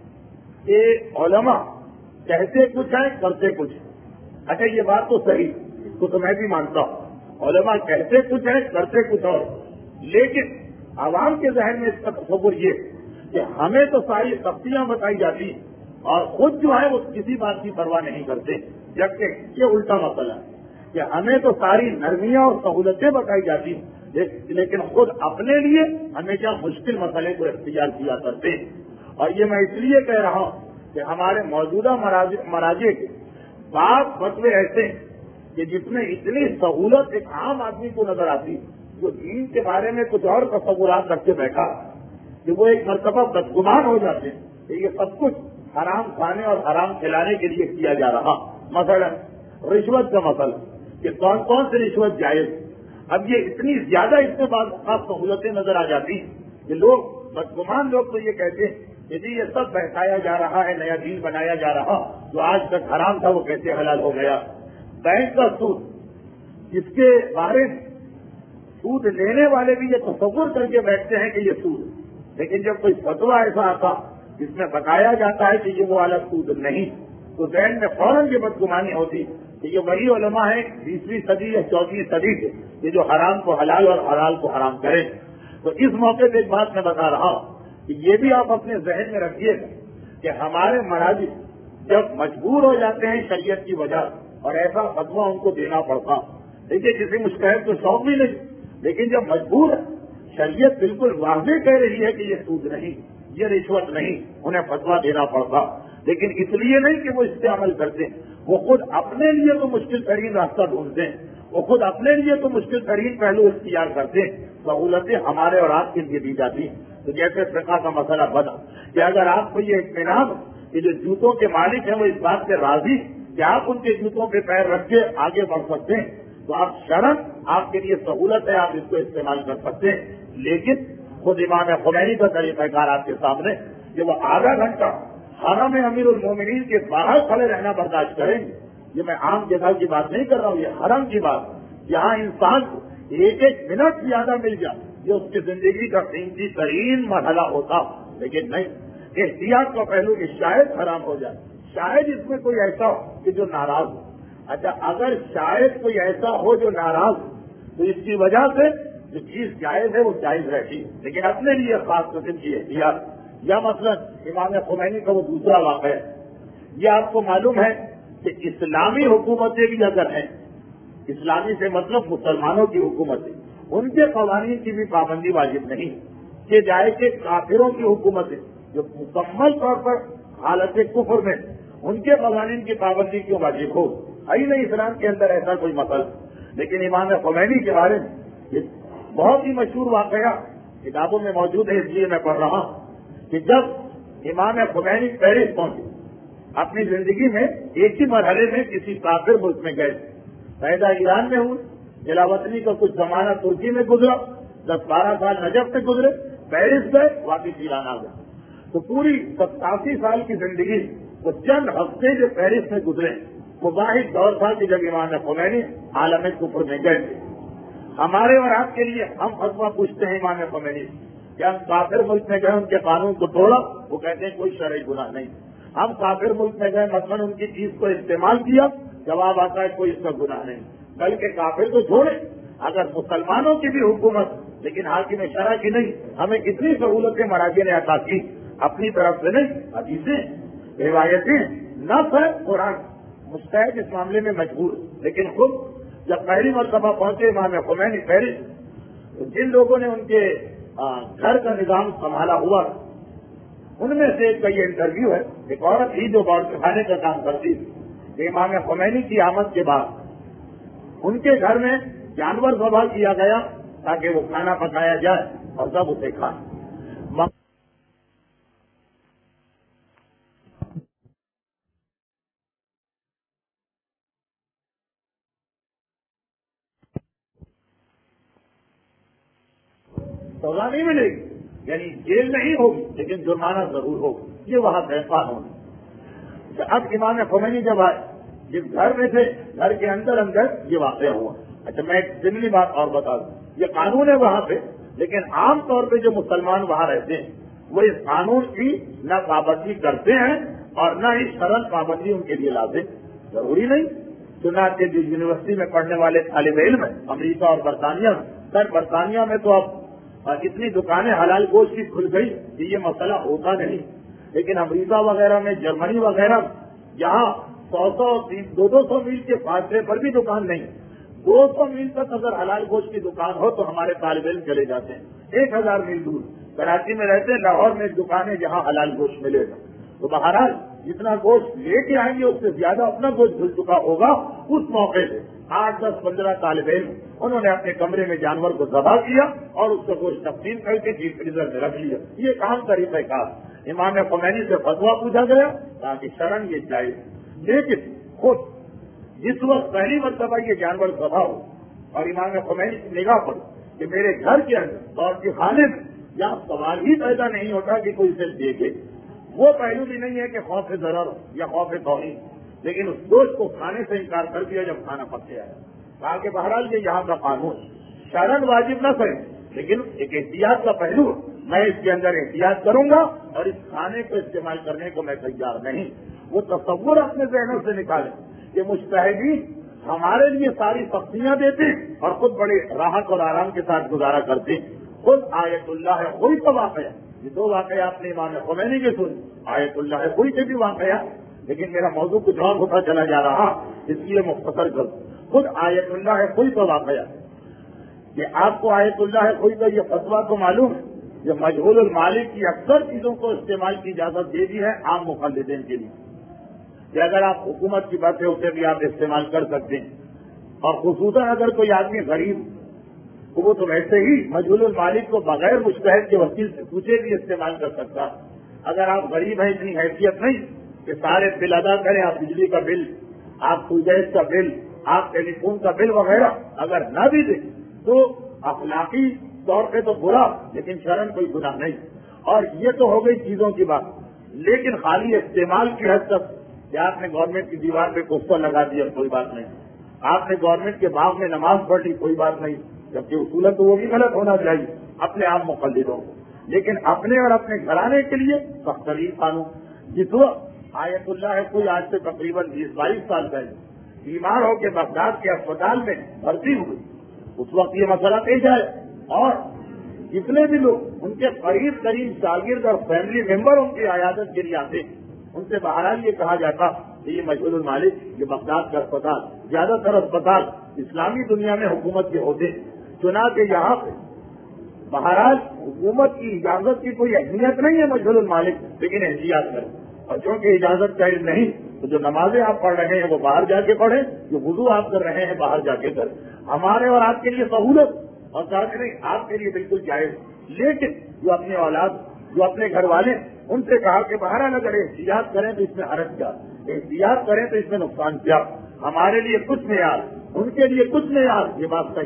Speaker 1: کہ علماء کہتے کچھ ہیں کرتے کچھ. اچھا یہ بات تو صحیح، اس کو تو میں بھی مانتا ہوں، علماء کہتے کچھ ہیں کرتے کچھ اور، لیکن عوام کے ذہن میں اس کا تصور یہ کہ ہمیں تو ساری سختیاں بتائی جاتی اور خود جو ہے وہ کسی بات کی پرواہ نہیں کرتے، جبکہ یہ الٹا مسئلہ ہے کہ ہمیں تو ساری نرمیاں اور سہولتیں بتائی جاتی ہیں لیکن خود اپنے لیے ہمیشہ مشکل مسئلے کو اختیار کیا کرتے ہیں. اور یہ میں اس لیے کہہ رہا ہوں کہ ہمارے موجودہ مراجع کے بعض فتوے ایسے ہیں کہ جس میں اتنی سہولت ایک عام آدمی کو نظر آتی جو دین کے بارے میں کچھ اور تصورات رکھ کے بیٹھا کہ وہ ایک مرتبہ بدگمان ہو جاتے ہیں کہ یہ سب کچھ حرام کھانے اور حرام کھلانے کے لیے کیا جا رہا. مثلا رشوت کا مسئلہ کہ کون کون سی رشوت جائز. اب یہ اتنی زیادہ اس میں بعض خاص سہولتیں نظر آ جاتی کہ لوگ بدگمان لوگ تو یہ کہتے ہیں کہ جی یہ سب بہتایا جا رہا ہے، نیا دین بنایا جا رہا، جو آج تک حرام تھا وہ کیسے حلال ہو گیا. بینک کا سود، جس کے بارے میں سود لینے والے بھی یہ تصور کر کے بیٹھتے ہیں کہ یہ سود، لیکن جب کوئی فتویٰ ایسا آتا جس میں بتایا جاتا ہے کہ یہ وہ والا سود نہیں، تو ذہن میں فوراً یہ بدگمانی ہوتی کہ یہ وہی علماء ہیں بیسویں صدی یا چودہویں صدی کے یہ جو حرام کو حلال اور حلال کو حرام کریں. تو اس موقع پہ ایک بات میں بتا رہا ہوں کہ یہ بھی آپ اپنے ذہن میں رکھیے گا کہ ہمارے مراجع جب مجبور ہو جاتے ہیں شریعت کی وجہ اور ایسا فتویٰ ان کو دینا پڑتا، دیکھیے کسی مستحق کو شوق بھی نہیں، لیکن جب مجبور ہے، شریعت بالکل واضح کہہ رہی ہے کہ یہ سود نہیں، یہ رشوت نہیں، انہیں فتویٰ دینا پڑتا. لیکن اس لیے نہیں کہ وہ اس پہ عمل کرتے، وہ خود اپنے لیے تو مشکل ترین راستہ ڈھونڈتے ہیں، وہ خود اپنے لیے تو مشکل ترین پہلو اختیار کرتے ہیں. سہولتیں ہمارے اور آپ کے لیے دی جاتی ہیں. تو جیسے فقہ کا مسئلہ بنا کہ اگر آپ کو یہ اطمینان ہو کہ جو جوتوں کے مالک ہیں وہ اس بات سے راضی کہ آپ ان کے جوتوں پہ پیر رکھ کے آگے بڑھ سکتے ہیں، تو آپ شرط آپ کے لیے سہولت ہے، آپ اس کو استعمال کر سکتے ہیں. لیکن خود امام خمینی کا طریقہ کار آپ کے سامنے کہ وہ آدھا گھنٹہ حرم امیر المومنین کے باہر کھڑے رہنا برداشت کریں گے. یہ میں عام جگہ کی بات نہیں کر رہا ہوں، یہ حرم کی بات، جہاں انسان کو ایک ایک منٹ زیادہ مل جائے جو اس کی زندگی کا قیمتی ترین مرحلہ ہوتا، لیکن نہیں، احتیاط کا پہلو کہ شاید حرام ہو جائے، شاید اس میں کوئی ایسا ہو کہ جو ناراض ہو. اچھا اگر شاید کوئی ایسا ہو جو ناراض ہو تو اس کی وجہ سے جو چیز جائز ہے وہ جائز رہتی، لیکن اپنے لیے خاص قسم کی احتیاط. یا مثلا امام خمینی کا وہ دوسرا واقعہ ہے، یہ آپ کو معلوم ہے کہ اسلامی حکومتیں بھی اگر ہیں، اسلامی سے مطلب مسلمانوں کی حکومتیں، ان کے قوانین کی بھی پابندی واجب نہیں کہ جائے کہ کافروں کی حکومتیں جو مکمل طور پر حالت کفر میں ان کے قوانین کی پابندی کیوں واجب ہو؟ ہے نہیں اسلام کے اندر ایسا کوئی مسئلہ. لیکن امام خمینی کے بارے میں بہت ہی مشہور واقعہ کتابوں میں موجود ہے، اس لیے میں پڑھ رہا ہوں کہ جب امام خمینی پیرس پہنچے، اپنی زندگی میں ایک ہی مرحلے میں کسی کافر ملک میں گئے، پیدا ایران میں ہوئے، جلاوطنی کا کچھ زمانہ ترکی میں گزرا، دس بارہ سال نجف سے گزرے، پیرس گئے واپس ایران آ گئے. تو پوری ستاسی سال کی زندگی وہ چند ہفتے جو پیرس میں گزرے وہ واحد دور تھا کہ جب امام خمینی عالم کفر میں گئے تھے. ہمارے اور آپ کے لیے ہم فتویٰ پوچھتے ہیں امام خمینی کہ ہم کافر ملک میں گئے ان کے قانون کو توڑا, وہ کہتے ہیں کوئی شرعی گناہ نہیں. ہم کافر ملک میں گئے مثلاً ان کی چیز کو استعمال کیا, جواب آتا ہے کوئی اس کا گناہ نہیں. بلکہ کافر تو چھوڑے, اگر مسلمانوں کی بھی حکومت لیکن حاکم شرع کی نہیں, ہمیں کتنی سہولتیں مراجع نے عطا کی اپنی طرف سے نہیں, حدیثیں روایتیں نص ہے قرآن. مستحق اس معاملے میں مجبور, لیکن خود جب پہلی مرتبہ پہنچے امام خمینی پیرس, تو جن لوگوں نے ان کے گھر کا نظام سنبھالا ہوا ان میں سے ایک کا یہ انٹرویو ہے. ایک عورت تھی جو باورچی خانے کا کام کرتی تھی, کہ امام خمینی کی آمد کے بعد ان کے گھر میں جانور ذبح کیا گیا تاکہ وہ کھانا پکایا جائے اور سب اسے کھائیں. سزا نہیں ملے گی, یعنی جیل نہیں ہوگی لیکن جرمانہ ضرور ہوگا. یہ وہاں ہے قانون. اب امام خمینی جب آئے, جس گھر میں تھے گھر کے اندر اندر یہ واقعہ ہوا. اچھا میں ایک ضمنی بات اور بتا دوں, یہ قانون ہے وہاں پہ, لیکن عام طور پہ جو مسلمان وہاں رہتے ہیں وہ اس قانون کی نہ پابندی کرتے ہیں اور نہ ہی شرعن پابندی ان کے لیے لازم ضروری نہیں. چنانچہ جو یونیورسٹی میں پڑھنے والے طالب علم ہیں امریکہ اور برطانیہ میں, سر برطانیہ میں تو اب اتنی دکانیں حلال گوشت کی کھل گئی کہ یہ مسئلہ ہوتا نہیں, لیکن امریکہ وغیرہ میں, جرمنی وغیرہ یہاں سو سو دو دو سو میل کے فاصلے پر بھی دکان نہیں. دو سو میل تک اگر حلال گوشت کی دکان ہو تو ہمارے طالب علم چلے جاتے ہیں. ایک ہزار میل دور کراچی میں رہتے ہیں, لاہور میں ایک دکان ہے جہاں حلال گوشت ملے گا. تو بہرحال جتنا گوشت لے کے آئیں گے اس سے زیادہ اپنا گوشت دھل چکا ہوگا. اس موقع سے آٹھ دس پندرہ طالب علم انہوں نے اپنے کمرے میں جانور کو ذبح کیا اور اس کو گوشت تقسیم کر کے ڈیپ فریزر میں رکھ لیا. یہ کام طریقہ کار. امام خمینی سے فتویٰ پوچھا گیا تاکہ شرعن یہ جائز, لیکن خود جس وقت پہلی مرتبہ یہ جانور ذبح ہو اور امام خمینی کی نگاہ پر کہ میرے گھر کے اندر باورچی خانے میں یا سوال ہی پیدا نہیں ہوتا کہ کوئی اسے دیکھے. وہ پہلو بھی نہیں ہے کہ خوف ضرر یا خوف توہین, لیکن اس گوشت کو کھانے سے انکار کر دیا جب کھانا پک گیا ہے. کہا کہ بہرحال یہ یہاں کا قانون شرعن واجب نہ کریں, لیکن ایک احتیاط کا پہلو, میں اس کے اندر احتیاط کروں گا اور اس کھانے کو استعمال کرنے کو میں تیار نہیں. وہ تصور اپنے ذہنوں سے نکالیں کہ مجتہدین ہمارے لیے ساری سختیاں دیتے اور خود بڑے راحت اور آرام کے ساتھ گزارا کرتے. خود آیت اللہ ہے کوئی کا واقعہ, یہ دو واقعہ آپ نے امام خمینی کے سن, آیت اللہ ہے کوئی سے بھی واقعہ, لیکن میرا موضوع کچھ اور ہوتا چلا جا رہا اس لیے مختصر کر. خود آیت اللہ ہے کوئی کا واقعہ کہ آپ کو آیت اللہ ہے کوئی کا یہ فتویٰ تو معلوم ہے, یہ مجہول المالک کی اکثر چیزوں کو استعمال کی اجازت دے دی ہے عام مقلدین کے لیے کہ اگر آپ حکومت کی باتیں اسے بھی آپ استعمال کر سکتے ہیں, اور خصوصاً اگر کوئی آدمی غریب تو وہ تو ویسے ہی مجہول المالک کو بغیر مجتہد کے وکیل سے پوچھے بھی استعمال کر سکتا. اگر آپ غریب ہیں, اتنی حیثیت نہیں کہ سارے بل ادا کریں, آپ بجلی کا بل, آپ سوجیس کا بل, آپ ٹیلی فون کا بل وغیرہ اگر نہ بھی دیں تو اخلاقی طور پہ تو برا, لیکن شرعن کوئی گناہ نہیں. اور یہ تو ہو گئی چیزوں کی بات, لیکن خالی استعمال کی حد تک کہ آپ نے گورنمنٹ کی دیوار پہ پوسٹر لگا دیا کوئی بات نہیں, آپ نے گورنمنٹ کے باغ میں نماز پڑھ لی کوئی بات نہیں, جبکہ اصولاً تو وہ بھی غلط ہونا چاہیے اپنے آپ مقلدوں کو, لیکن اپنے اور اپنے گھرانے کے لیے سخت ترین قانون. جس وقت آیت اللہ ہے کوئی آج سے تقریباً بیس بائیس سال پہلے بیمار ہو کے بغداد کے اسپتال میں بھرتی ہوئی, اس وقت یہ مسئلہ پیش آئے اور جتنے بھی لوگ ان کے قریب قریب شاگرد اور فیملی ممبر ان کی عیادت کے لیے آتے ان سے بہرحال یہ کہا جاتا کہ یہ مجہول المالک, یہ بغداد کا اسپتال, زیادہ تر اسپتال اسلامی دنیا میں حکومت کے ہوتے, چنانچہ یہاں پہ بہرحال حکومت کی اجازت کی کوئی اہمیت نہیں ہے مجہول المالک, لیکن احتیاط کریں. اور چونکہ اجازت کا علم نہیں تو جو نمازیں آپ پڑھ رہے ہیں وہ باہر جا کے پڑھیں, جو وضو آپ کر رہے ہیں باہر جا کے کریں. ہمارے اور آپ کے لیے سہولت اور ساتھ نہیں آپ کے لیے بالکل جائز, لیکن جو اپنے اولاد, جو اپنے گھر والے, ان سے کہا کہ بہرحال اگر احتیاط کریں تو اس میں حرج کیا, احتیاط کریں تو اس میں نقصان کیا. ہمارے لیے کچھ معیار, ان کے لیے کچھ معیار, یہ بات صحیح,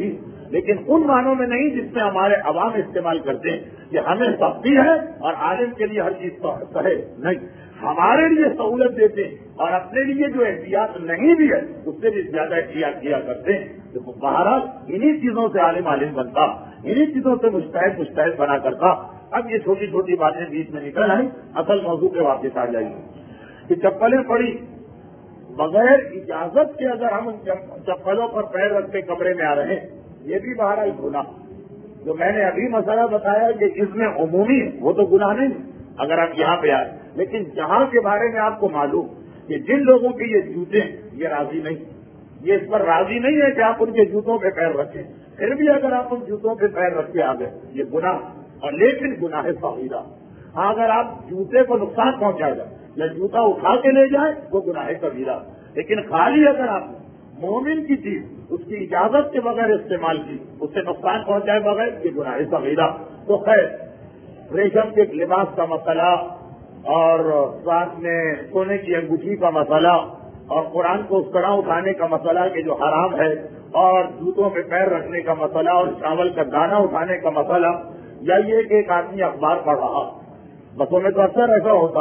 Speaker 1: لیکن ان معنوں میں نہیں جس میں ہمارے عوام استعمال کرتے ہیں کہ ہمیں سختی ہے اور عالم کے لیے ہر چیز سہے، نہیں، ہمارے لیے سہولت دیتے ہیں اور اپنے لیے جو احتیاط نہیں بھی ہے اس سے بھی زیادہ احتیاط کیا کرتے ہیں۔ تو بہرحال انہی چیزوں سے عالم عالم بنتا، انہی چیزوں سے مجتہد مجتہد بنا کرتا۔ اب یہ چھوٹی چھوٹی باتیں بیچ میں نکل آئی، اصل موضوع پہ واپس آ جائیے کہ چپلیں پڑی بغیر اجازت کے اگر ہم ان چپلوں پر پیر رکھ کے کمرے میں آ رہے ہیں، یہ بھی بہرحال گناہ۔ جو میں نے ابھی مسئلہ بتایا کہ اس میں عمومی ہے وہ تو گناہ نہیں اگر آپ یہاں پہ آئے، لیکن جہاں کے بارے میں آپ کو معلوم کہ جن لوگوں کے یہ جوتے ہیں یہ راضی نہیں، یہ اس پر راضی نہیں ہے کہ آپ ان کے جوتوں پہ پیر رکھیں، پھر بھی اگر آپ ان جوتوں پہ پیر رکھ کے آ گئے یہ گناہ، اور لیکن گناہ صغیرہ۔ ہاں اگر آپ جوتے کو نقصان پہنچا جائے یا جوتا اٹھا کے لے جائیں وہ گناہ کبیرہ، لیکن خالی اگر آپ مومن کی چیز اس کی اجازت کے بغیر استعمال کی، اس سے نقصان پہنچائے بغیر، یہ گناہ صغیرہ۔ تو خیر ریشم کے لباس کا مسئلہ اور ساتھ میں سونے کی انگوٹھی کا مسئلہ اور قرآن کو کڑا اٹھانے کا مسئلہ کہ جو حرام ہے، اور جوتوں پہ پیر رکھنے کا مسئلہ اور چاول کا دانہ اٹھانے کا مسئلہ، یا یہ کہ ایک آدمی اخبار پڑھ رہا، بسوں میں تو اکثر ایسا ہوتا،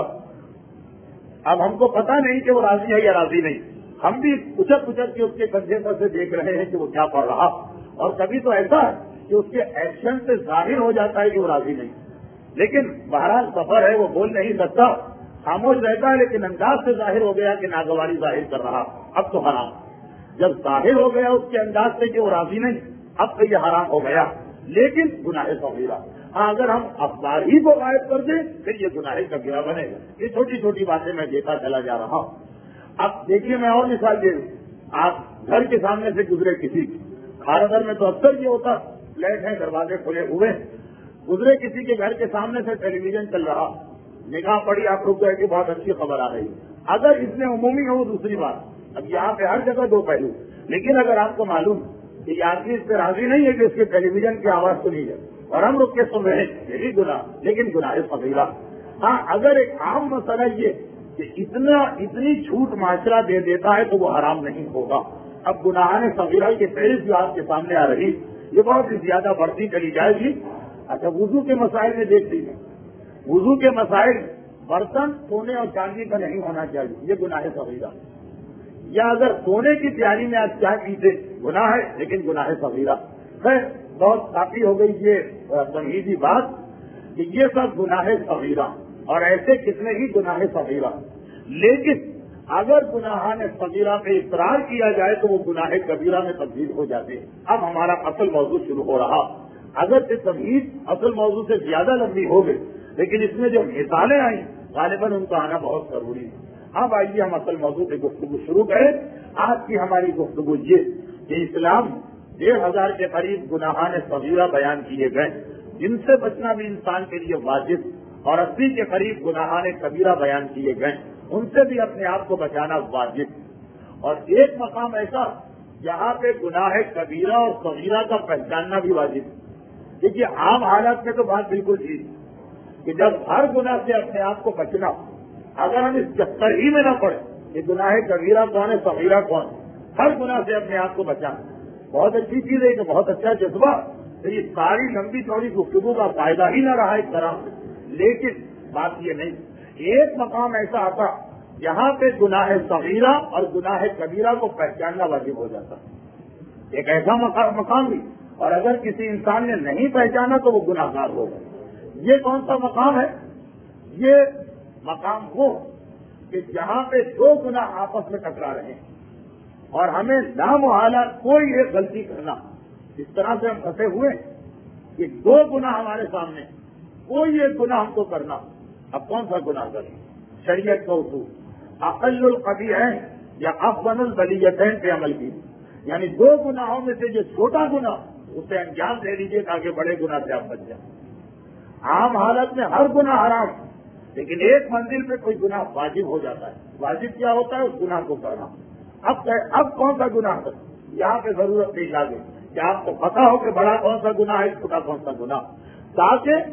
Speaker 1: اب ہم کو پتہ نہیں کہ وہ راضی ہے یا راضی نہیں، ہم بھی اچک اچک کے اس کے کندھے پر سے دیکھ رہے ہیں کہ وہ کیا پڑھ رہا، اور کبھی تو ایسا ہے کہ اس کے ایکشن سے ظاہر ہو جاتا ہے کہ وہ راضی نہیں، لیکن بہرحال سفر ہے وہ بول نہیں سکتا، خاموش رہتا ہے، لیکن انداز سے ظاہر ہو گیا کہ ناگواری ظاہر کر رہا، اب تو حرام۔ جب ظاہر ہو گیا اس کے انداز سے کہ وہ راضی نہیں، اب تو یہ حرام ہو گیا، لیکن گناہ صغیرہ۔ ہاں اگر ہم اخبار ہی کو غائب کر دیں پھر یہ گناہ کبیرہ بنے گا۔ یہ چھوٹی چھوٹی باتیں میں دیکھتا چلا جا رہا ہوں۔ اب دیکھیے میں اور مثال دے دوں، آپ گھر کے سامنے سے گزرے کسی کی، ہر گھر میں تو اکثر یہ ہوتا، فلیٹ ہیں، دروازے کھلے ہوئے، گزرے کسی کے گھر کے سامنے سے ٹیلی ویژن چل رہا، نگاہ پڑی، آپ رک گئے کہ بہت اچھی خبر آ رہی، اگر اس میں عمومی ہو وہ دوسری بات، اب یہاں پہ ہر جگہ دو پہلو، لیکن اگر آپ کو معلوم کہ یہ آدمی اس سے راضی نہیں ہے کہ اس کے ٹیلی ویژن کی آواز سنی جائے اور ہم رک کے سن رہے ہیں، یہ بھی گناہ، لیکن گناہ صغیرہ۔ ہاں اگر ایک عام مسئلہ یہ کہ اتنا اتنی چھوٹ معاشرہ دے دیتا ہے تو وہ حرام نہیں ہوگا۔ اب گناہان صغیرہ کی فہرست جو آپ کے سامنے آ رہی یہ بہت ہی زیادہ بڑھتی چلی جائے گی۔ اچھا وضو کے مسائل میں دیکھ لیجیے، وضو کے مسائل، برتن سونے اور چاندی کا نہیں ہونا چاہیے، یہ گناہ صغیرہ، یا اگر سونے کی پیالی میں آپ چائے پیتے گناہ ہے لیکن گناہ صغیرہ۔ خیر بہت کافی ہو گئی یہ تمہیدی بات کہ یہ سب گناہ صغیرہ، اور ایسے کتنے ہی گناہ صغیرہ، لیکن اگر گناہان صغیرہ پہ اصرار کیا جائے تو وہ گناہ کبیرہ میں تبدیل ہو جاتے ہیں۔ اب ہمارا اصل موضوع شروع ہو رہا، اگر سے تمہید اصل موضوع سے زیادہ لمبی ہو گئی لیکن اس میں جو مثالیں آئیں غالباً ان کا آنا بہت ضروری ہے۔ اب آئیے ہم اصل موضوع پہ گفتگو شروع کریں۔ آج کی ہماری گفتگو یہ کہ اسلام ڈیڑھ ہزار کے قریب گناہان صغیرہ بیان کیے گئے جن سے بچنا بھی انسان کے لیے واجب، اور اسی کے قریب گناہان کبیرہ بیان کیے گئے ان سے بھی اپنے آپ کو بچانا واجب، اور ایک مقام ایسا جہاں پہ گناہ کبیرہ اور صغیرہ کا پہچاننا بھی واجب۔ دیکھیے عام حالات میں تو بات بالکل ٹھیک کہ جب ہر گناہ سے اپنے آپ کو بچنا، اگر ہم اس چکر ہی میں نہ پڑے کہ گناہ کبیرہ کون ہے صغیرہ کون ہے، ہر گناہ سے اپنے آپ کو بچانا بہت اچھی چیز ہے، کہ بہت اچھا جذبہ، تو یہ ساری لمبی چوڑی گفتگو کا فائدہ ہی نہ رہا ایک طرح سے۔ لیکن بات یہ نہیں، ایک مقام ایسا آتا جہاں پہ گناہ صغیرہ اور گناہ کبیرہ کو پہچاننا واجب ہو جاتا، ایک ایسا مقام بھی، اور اگر کسی انسان نے نہیں پہچانا تو وہ گناہ گار ہوگا۔ یہ کون سا مقام ہے؟ یہ مقام وہ کہ جہاں پہ دو گناہ آپس میں ٹکرا رہے ہیں اور ہمیں لامحالہ کوئی ایک غلطی کرنا، اس طرح سے ہم پھنسے ہوئے کہ دو گناہ ہمارے سامنے، کوئی ایک گناہ ہم کو کرنا، اب کون سا گناہ کریں؟ شریعت کا اصول اقل القبیحین یا افضل البلیتین پہ عمل کی، یعنی دو گناہوں میں سے جو چھوٹا گناہ اسے انجام دے دیجیے تاکہ بڑے گناہ سے آپ بچ جائیں۔ عام حالت میں ہر گناہ حرام، لیکن ایک منزل پہ کوئی گناہ واجب ہو جاتا ہے۔ واجب کیا ہوتا ہے؟ اس گناہ کو کرنا۔ اب اب کون سا گناہ کریں؟ یہاں پہ ضرورت پیش آ گئی کہ آپ کو پتا ہو کہ بڑا کون سا گناہ ہے، چھوٹا کون سا گناہ، تاکہ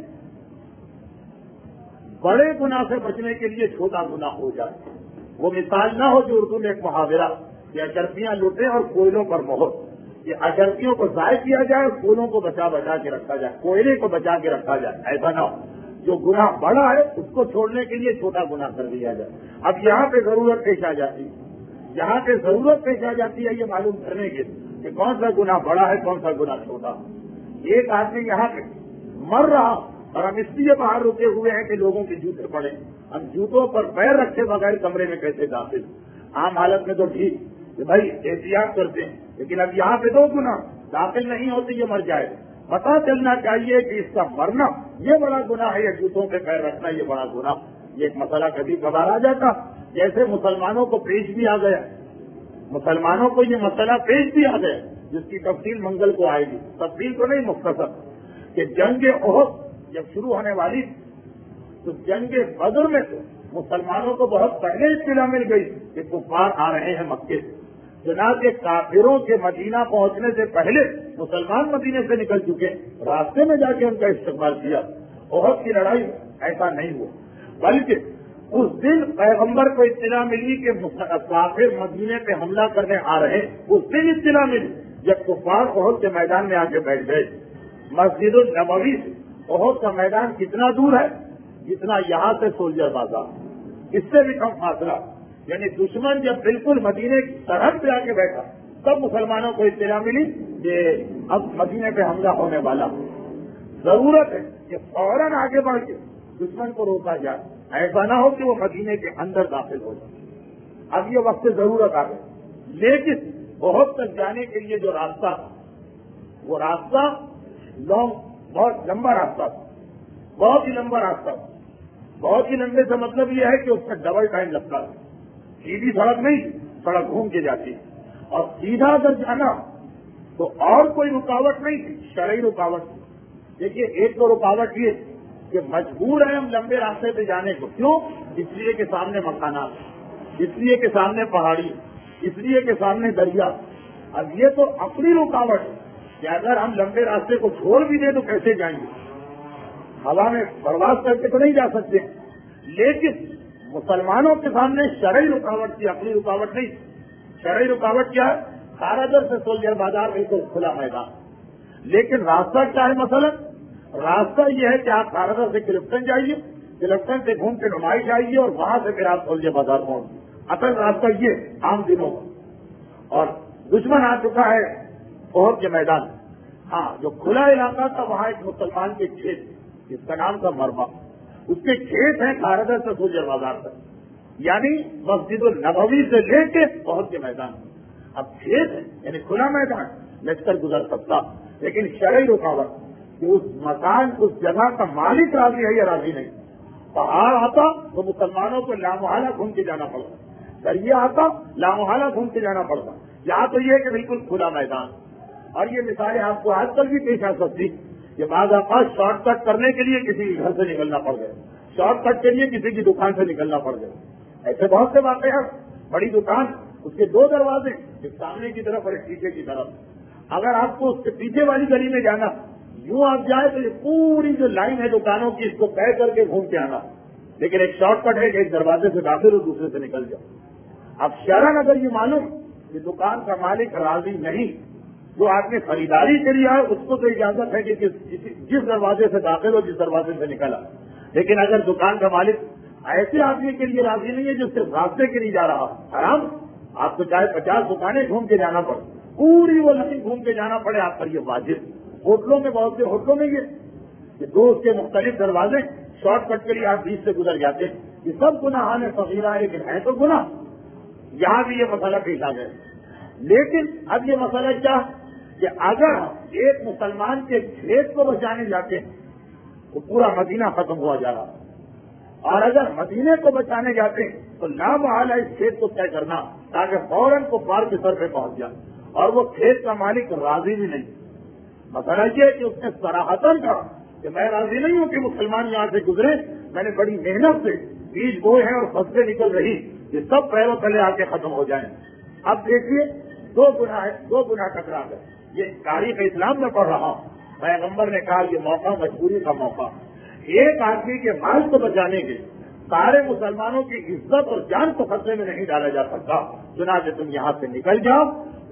Speaker 1: بڑے گناہ سے بچنے کے لیے چھوٹا گناہ ہو جائے۔ وہ مثال نہ ہو جو اردو میں ایک محاورہ یا چرپیاں لوٹیں اور کوئلوں پر مہر، کہ اشرفیوں کو ضائع کیا جائے، پھولوں کو بچا بچا کے رکھا جائے، کوئلے کو بچا کے رکھا جائے، ایسا نہ ہو۔ جو گناہ بڑا ہے اس کو چھوڑنے کے لیے چھوٹا گناہ کر دیا جائے۔ اب یہاں پہ ضرورت پیش آ جاتی ہے، یہاں پہ ضرورت پیش آ جاتی ہے یہ معلوم کرنے کی کہ کون سا گناہ بڑا ہے، کون سا گناہ چھوٹا۔ ایک آدمی یہاں پہ مر رہا اور ہم اس لیے باہر رکے ہوئے ہیں کہ لوگوں کے جوتے پڑے، ہم جوتوں پر پیر رکھے بغیر کمرے میں کیسے داخل؟ عام حالت میں تو ٹھیک کہ بھائی احتیاط کرتے ہیں، لیکن اب یہاں پہ دو گناہ، داخل نہیں ہوتے یہ مر جائے، پتا چلنا چاہیے کہ اس کا مرنا یہ بڑا گناہ ہے یا جوتوں پہ پیر رکھنا یہ بڑا گناہ۔ یہ ایک مسئلہ کبھی کبھار آ جاتا، جیسے مسلمانوں کو پیش بھی آ گیا، مسلمانوں کو یہ مسئلہ پیش بھی آ گیا جس کی تفصیل منگل کو آئے گی، تفصیل تو نہیں مختصر، کہ جنگ احد جب شروع ہونے والی تو جنگ بدر میں تو مسلمانوں کو بہت پہلے اطلاع مل گئی کہ کفار آ رہے ہیں مکے سے، چنانچہ کافروں کے مدینہ پہنچنے سے پہلے مسلمان مدینے سے نکل چکے، راستے میں جا کے ان کا استقبال کیا۔ احد کی لڑائی ایسا نہیں ہوا، بلکہ اس دن پیغمبر کو اطلاع ملی کہ کافر مدینے پہ حملہ کرنے آ رہے، اس دن اطلاع ملی جب کفار احد کے میدان میں آ کے بیٹھ گئے۔ مسجد النبوی سے احد کا میدان کتنا دور ہے؟ جتنا یہاں سے سولجر بازار، اس سے بھی کم فاصلہ، یعنی دشمن جب بالکل مدینے کی سرحد پہ آ کے بیٹھا تب مسلمانوں کو اطلاع ملی کہ اب مدینے پہ حملہ ہونے والا، ضرورت ہے کہ فوراً آگے بڑھ کے دشمن کو روکا جائے، ایسا نہ ہو کہ وہ مدینے کے اندر داخل ہو جائے۔ اب یہ وقت ضرورت آ گئی، لیکن بہت تک جانے کے لیے جو راستہ تھا وہ راستہ لانگ بہت لمبا راستہ تھا، بہت ہی لمبا راستہ تھا۔ بہت ہی لمبے سے مطلب یہ ہے کہ اس میں ڈبل ٹائم لگتا ہے، سیدھی سڑک نہیں، سڑک گھوم کے جاتی، اور سیدھا اگر جانا تو اور کوئی رکاوٹ نہیں تھی، شرعی رکاوٹ تھی۔ دیکھیے ایک تو رکاوٹ یہ کہ مجبور ہیں ہم لمبے راستے پہ جانے کو، کیوں؟ اس لیے کہ سامنے مکانات، اس لیے کہ سامنے پہاڑی، اس لیے کہ سامنے دریا۔ اب یہ تو اپنی رکاوٹ ہے کہ اگر ہم لمبے راستے کو چھوڑ بھی دیں تو کیسے جائیں گے؟ ہوا میں پرواز کر کے تو نہیں جا سکتے، لیکن مسلمانوں کے سامنے شرعی رکاوٹ کی، اپنی رکاوٹ نہیں۔ شرعی رکاوٹ کیا ہے؟ کارادر سے سولجر بازار بالکل کھلا میدان، لیکن راستہ کیا ہے؟ مثلا راستہ یہ ہے کہ آپ کارادر سے کلفٹن جائیے، کلفٹن سے گھوم کے نمائش آئیے اور وہاں سے پھر آپ سولجر بازار پہنچ۔ اصل راستہ یہ عام دنوں کا، اور دشمن آ چکا ہے احد کے میدان۔ ہاں جو کھلا علاقہ تھا وہاں ایک مسلمان کے کھیت جس کا نام تھا مربع، اس کے کھیت ہیں کارادر سے سولجر بازار تک، یعنی مسجد النبوی سے لے کے احد کے میدان۔ اب کھیت ہے یعنی کھلا میدان، لشکر گزر سکتا، لیکن شرعی رکاوٹ کہ اس مکان اس جگہ کا مالک راضی ہے یا راضی نہیں۔ پہاڑ آتا تو مسلمانوں کو لامحالہ گھوم کے جانا پڑتا، دریا آتا لامحالہ گھوم کے جانا پڑتا، یہاں تو یہ کہ بالکل کھلا میدان۔ اور یہ مثالیں آپ کو آج کل بھی پیش آ سکتی کہ بعض اوقات شارٹ کٹ کرنے کے لیے کسی کے گھر سے نکلنا پڑ گئے، شارٹ کٹ کے لیے کسی کی دکان سے نکلنا پڑ گئے، ایسے بہت سے واقع ہیں۔ بڑی دکان، اس کے دو دروازے، ایک سامنے کی طرف اور ایک پیچھے کی طرف، اگر آپ کو اس کے پیچھے والی گلی میں جانا، یوں آپ جائیں تو یہ پوری جو لائن ہے دکانوں کی اس کو طے کر کے گھوم کے آنا، لیکن ایک شارٹ کٹ ہے کہ ایک دروازے سے داخل اور دوسرے سے نکل جاؤ۔ اب شرعاً اگر یہ معلوم کہ دکان کا مالک راضی نہیں، جو آپ نے خریداری کے لیے ہے اس کو تو اجازت ہے کہ جس دروازے سے داخل ہو جس دروازے سے نکلا، لیکن اگر دکان کا مالک ایسے آدمی کے لیے راضی نہیں ہے جو صرف راستے کے لیے جا رہا، حرام، آپ کو چاہے پچاس دکانیں گھوم کے جانا پڑے، پوری وہ لائن گھوم کے جانا پڑے آپ پر یہ واجب۔ ہوٹلوں میں بہت سے ہوٹلوں میں یہ کہ دو اس کے مختلف دروازے، شارٹ کٹ کے لیے آپ بیچ سے گزر جاتے ہیں، یہ سب گناہ نے صغیرہ ہے لیکن ہے تو گناہ۔ یہاں بھی یہ مسئلہ پیش آ گیا، لیکن اب یہ مسئلہ کیا کہ اگر ایک مسلمان کے کھیت کو بچانے جاتے ہیں تو پورا مدینہ ختم ہوا جا رہا، اور اگر مدینے کو بچانے جاتے ہیں تو لامحالہ اس کھیت کو طے کرنا تاکہ فوراً کو پار کے سر پہ پہنچ جائے، اور وہ کھیت کا مالک راضی بھی نہیں۔ مسئلہ یہ کہ اس نے صراحتاً کہا کہ میں راضی نہیں ہوں کہ مسلمان یہاں سے گزرے، میں نے بڑی محنت سے بیج بوئے ہیں اور فصلیں نکل رہی، یہ سب پیروں تلے آ کے ختم ہو جائیں۔ اب دیکھیے دو گناہ دو گناہ ٹکرا گئے، یہ تاریخ اسلام میں پڑھ رہا ہوں، پیغمبر نے کہا یہ موقع مجبوری کا موقع، ایک آدمی کے مال کو بچانے کے سارے مسلمانوں کی عزت اور جان کو خطرے میں نہیں ڈالا جا سکتا، چنانچہ تم یہاں سے نکل جاؤ،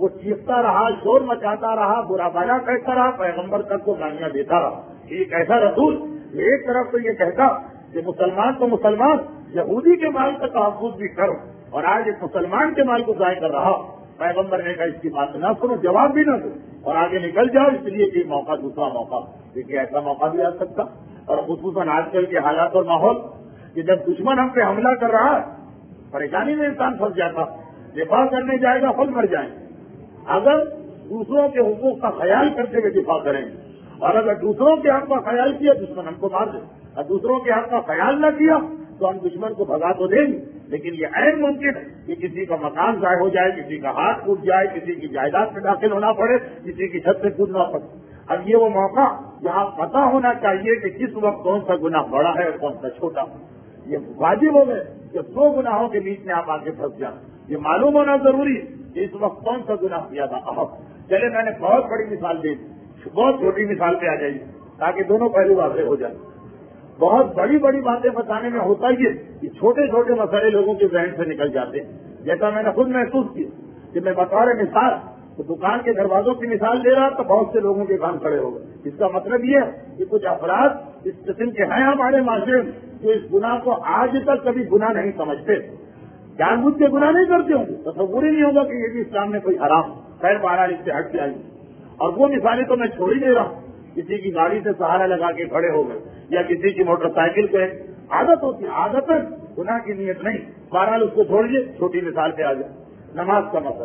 Speaker 1: وہ چیختا رہا، شور مچاتا رہا، برا بھلا کہتا رہا، پیغمبر تک کو گالیاں دیتا رہا. ایک ایسا رسول ایک طرف تو یہ کہتا کہ مسلمان تو مسلمان یہودی کے مال کا تحفظ بھی کرو، اور آج ایک مسلمان کے مال کو ضائع کر رہا. پیغمبر نے کہا اس کی بات نہ سنو، جواب بھی نہ دو اور آگے نکل جاؤ، اس لیے کہ موقع دوسرا موقع، دیکھیے ایسا موقع بھی آ سکتا. اور خصوصاً آج کل کے حالات اور ماحول کہ جب دشمن ہم پہ حملہ کر رہا ہے، پریشانی میں انسان پھنس جاتا، دفاع کرنے جائے گا خود مر جائیں. اگر دوسروں کے حقوق کا خیال کرتے ہوئے دفاع کریں گے، اور اگر دوسروں کے حق کا خیال کیا دشمن ہم کو مار دے، اور دوسروں کے حق کا خیال نہ کیا تو ہم دشمن کو بھگا تو دیں گے، لیکن یہ عین ممکن ہے کہ کسی کا مکان ضائع ہو جائے، کسی کا ہاتھ ٹوٹ جائے، کسی کی جائیداد میں داخل ہونا پڑے، کسی کی چھت سے کودنا پڑے. اب یہ وہ موقع جہاں پتہ ہونا چاہیے کہ کس وقت کون سا گناہ بڑا ہے اور کون سا چھوٹا. یہ واجب ہو گئے کہ دو گناہوں کے بیچ میں آپ آگے پھنس جائیں. یہ معلوم ہونا ضروری ہے کہ اس وقت کون سا گناہ کیا تھا. اہم چلے میں نے بہت بڑی مثال دی، بہت چھوٹی مثال پہ آ جائیے تاکہ دونوں پہلو واضح ہو جائیں. بہت بڑی بڑی باتیں بتانے میں ہوتا ہی ہے کہ چھوٹے چھوٹے مسئلے لوگوں کے ذہن سے نکل جاتے ہیں. جیسا میں نے خود محسوس کیا کہ میں بطور مثال تو دکان کے دروازوں کی مثال دے رہا تو بہت سے لوگوں کے کام کھڑے ہو گئے. اس کا مطلب یہ ہے کہ کچھ افراد اس قسم کے ہیں ہمارے معاشرے میں جو اس گناہ کو آج تک کبھی گناہ نہیں سمجھتے، جان بوجھ کے گناہ نہیں کرتے ہوں گے، تصور ہی نہیں ہوگا کہ یہ بھی اسلام میں کوئی حرام. خیر بہرحال اس سے ہٹ کے آئی. اور وہ مثالیں تو میں چھوڑ ہی دے رہا ہوں. کسی کی گاڑی سے سہارا لگا کے کھڑے ہو گئے، یا کسی کی موٹر سائیکل پہ عادت ہوتی ہے، عادت گناہ کی نیت نہیں. بہرحال اس کو چھوڑیے، چھوٹی مثال پہ آ جائے. نماز کا مسئلہ.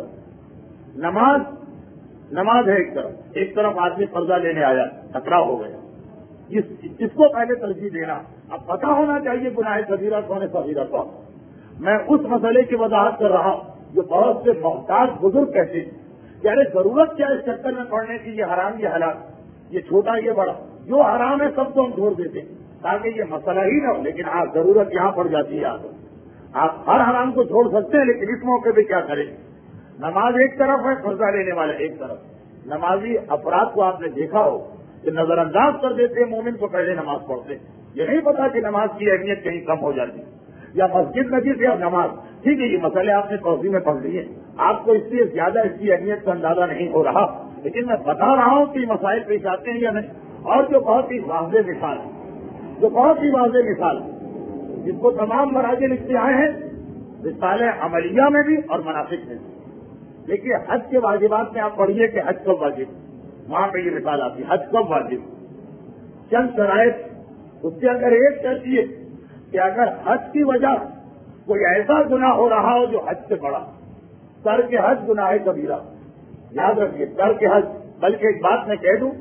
Speaker 1: نماز نماز ہے ایک طرف ایک طرف آدمی قرضہ لینے آیا، ٹکراؤ ہو گیا. اس, اس کو پہلے ترجیح دینا. اب پتہ ہونا چاہیے گناہ کبیرہ کون ہے صغیرہ کون. میں اس مسئلے کی وضاحت کر رہا ہوں جو بہت سے محتاج بزرگ کہتے ہیں کہ ارے ضرورت کیا اس چکر میں پڑنے کی، یہ حرام یہ حلال، یہ چھوٹا یہ بڑا، جو حرام ہے سب کو ہم چھوڑ دیتے ہیں تاکہ یہ مسئلہ ہی نہ ہو. لیکن آپ ضرورت یہاں پڑ جاتی ہے. آپ آپ ہر حرام کو چھوڑ سکتے ہیں، لیکن اس موقع پہ کیا کریں. نماز ایک طرف ہے، قرضہ لینے والے ایک طرف. نمازی افراد کو آپ نے دیکھا ہو کہ نظر انداز کر دیتے ہیں، مومن کو پہلے نماز پڑھتے ہیں. یہ نہیں پتا کہ نماز کی اہمیت کہیں کم ہو جاتی ہے، یا مسجد نجیب یا نماز. ٹھیک ہے، یہ مسئلے آپ نے توضیح میں پڑھ لیے، آپ کو اس لیے زیادہ اس کی اہمیت کا اندازہ نہیں ہو رہا، لیکن میں بتا رہا ہوں کہ مسائل پیش آتے ہیں یا نہیں. اور جو بہت ہی واضح مثال ہے، جو بہت ہی واضح مثال ہے، جس کو تمام مراجع لکھتے آئے ہیں رسالہ عملیہ میں بھی اور مناسک میں بھی. دیکھیے حج کے واجبات میں آپ پڑھیے کہ حج کب واجب، وہاں پہ یہ مثال آتی ہے حج کب واجب. چند شرائط، اس کے اندر ایک شرط یہ کہ اگر حج کی وجہ کوئی ایسا گناہ ہو رہا ہو جو حج سے بڑا، ترک حج گناہ کبیرہ. یاد رکھیے ترک حج، بلکہ ایک بات میں کہہ دوں،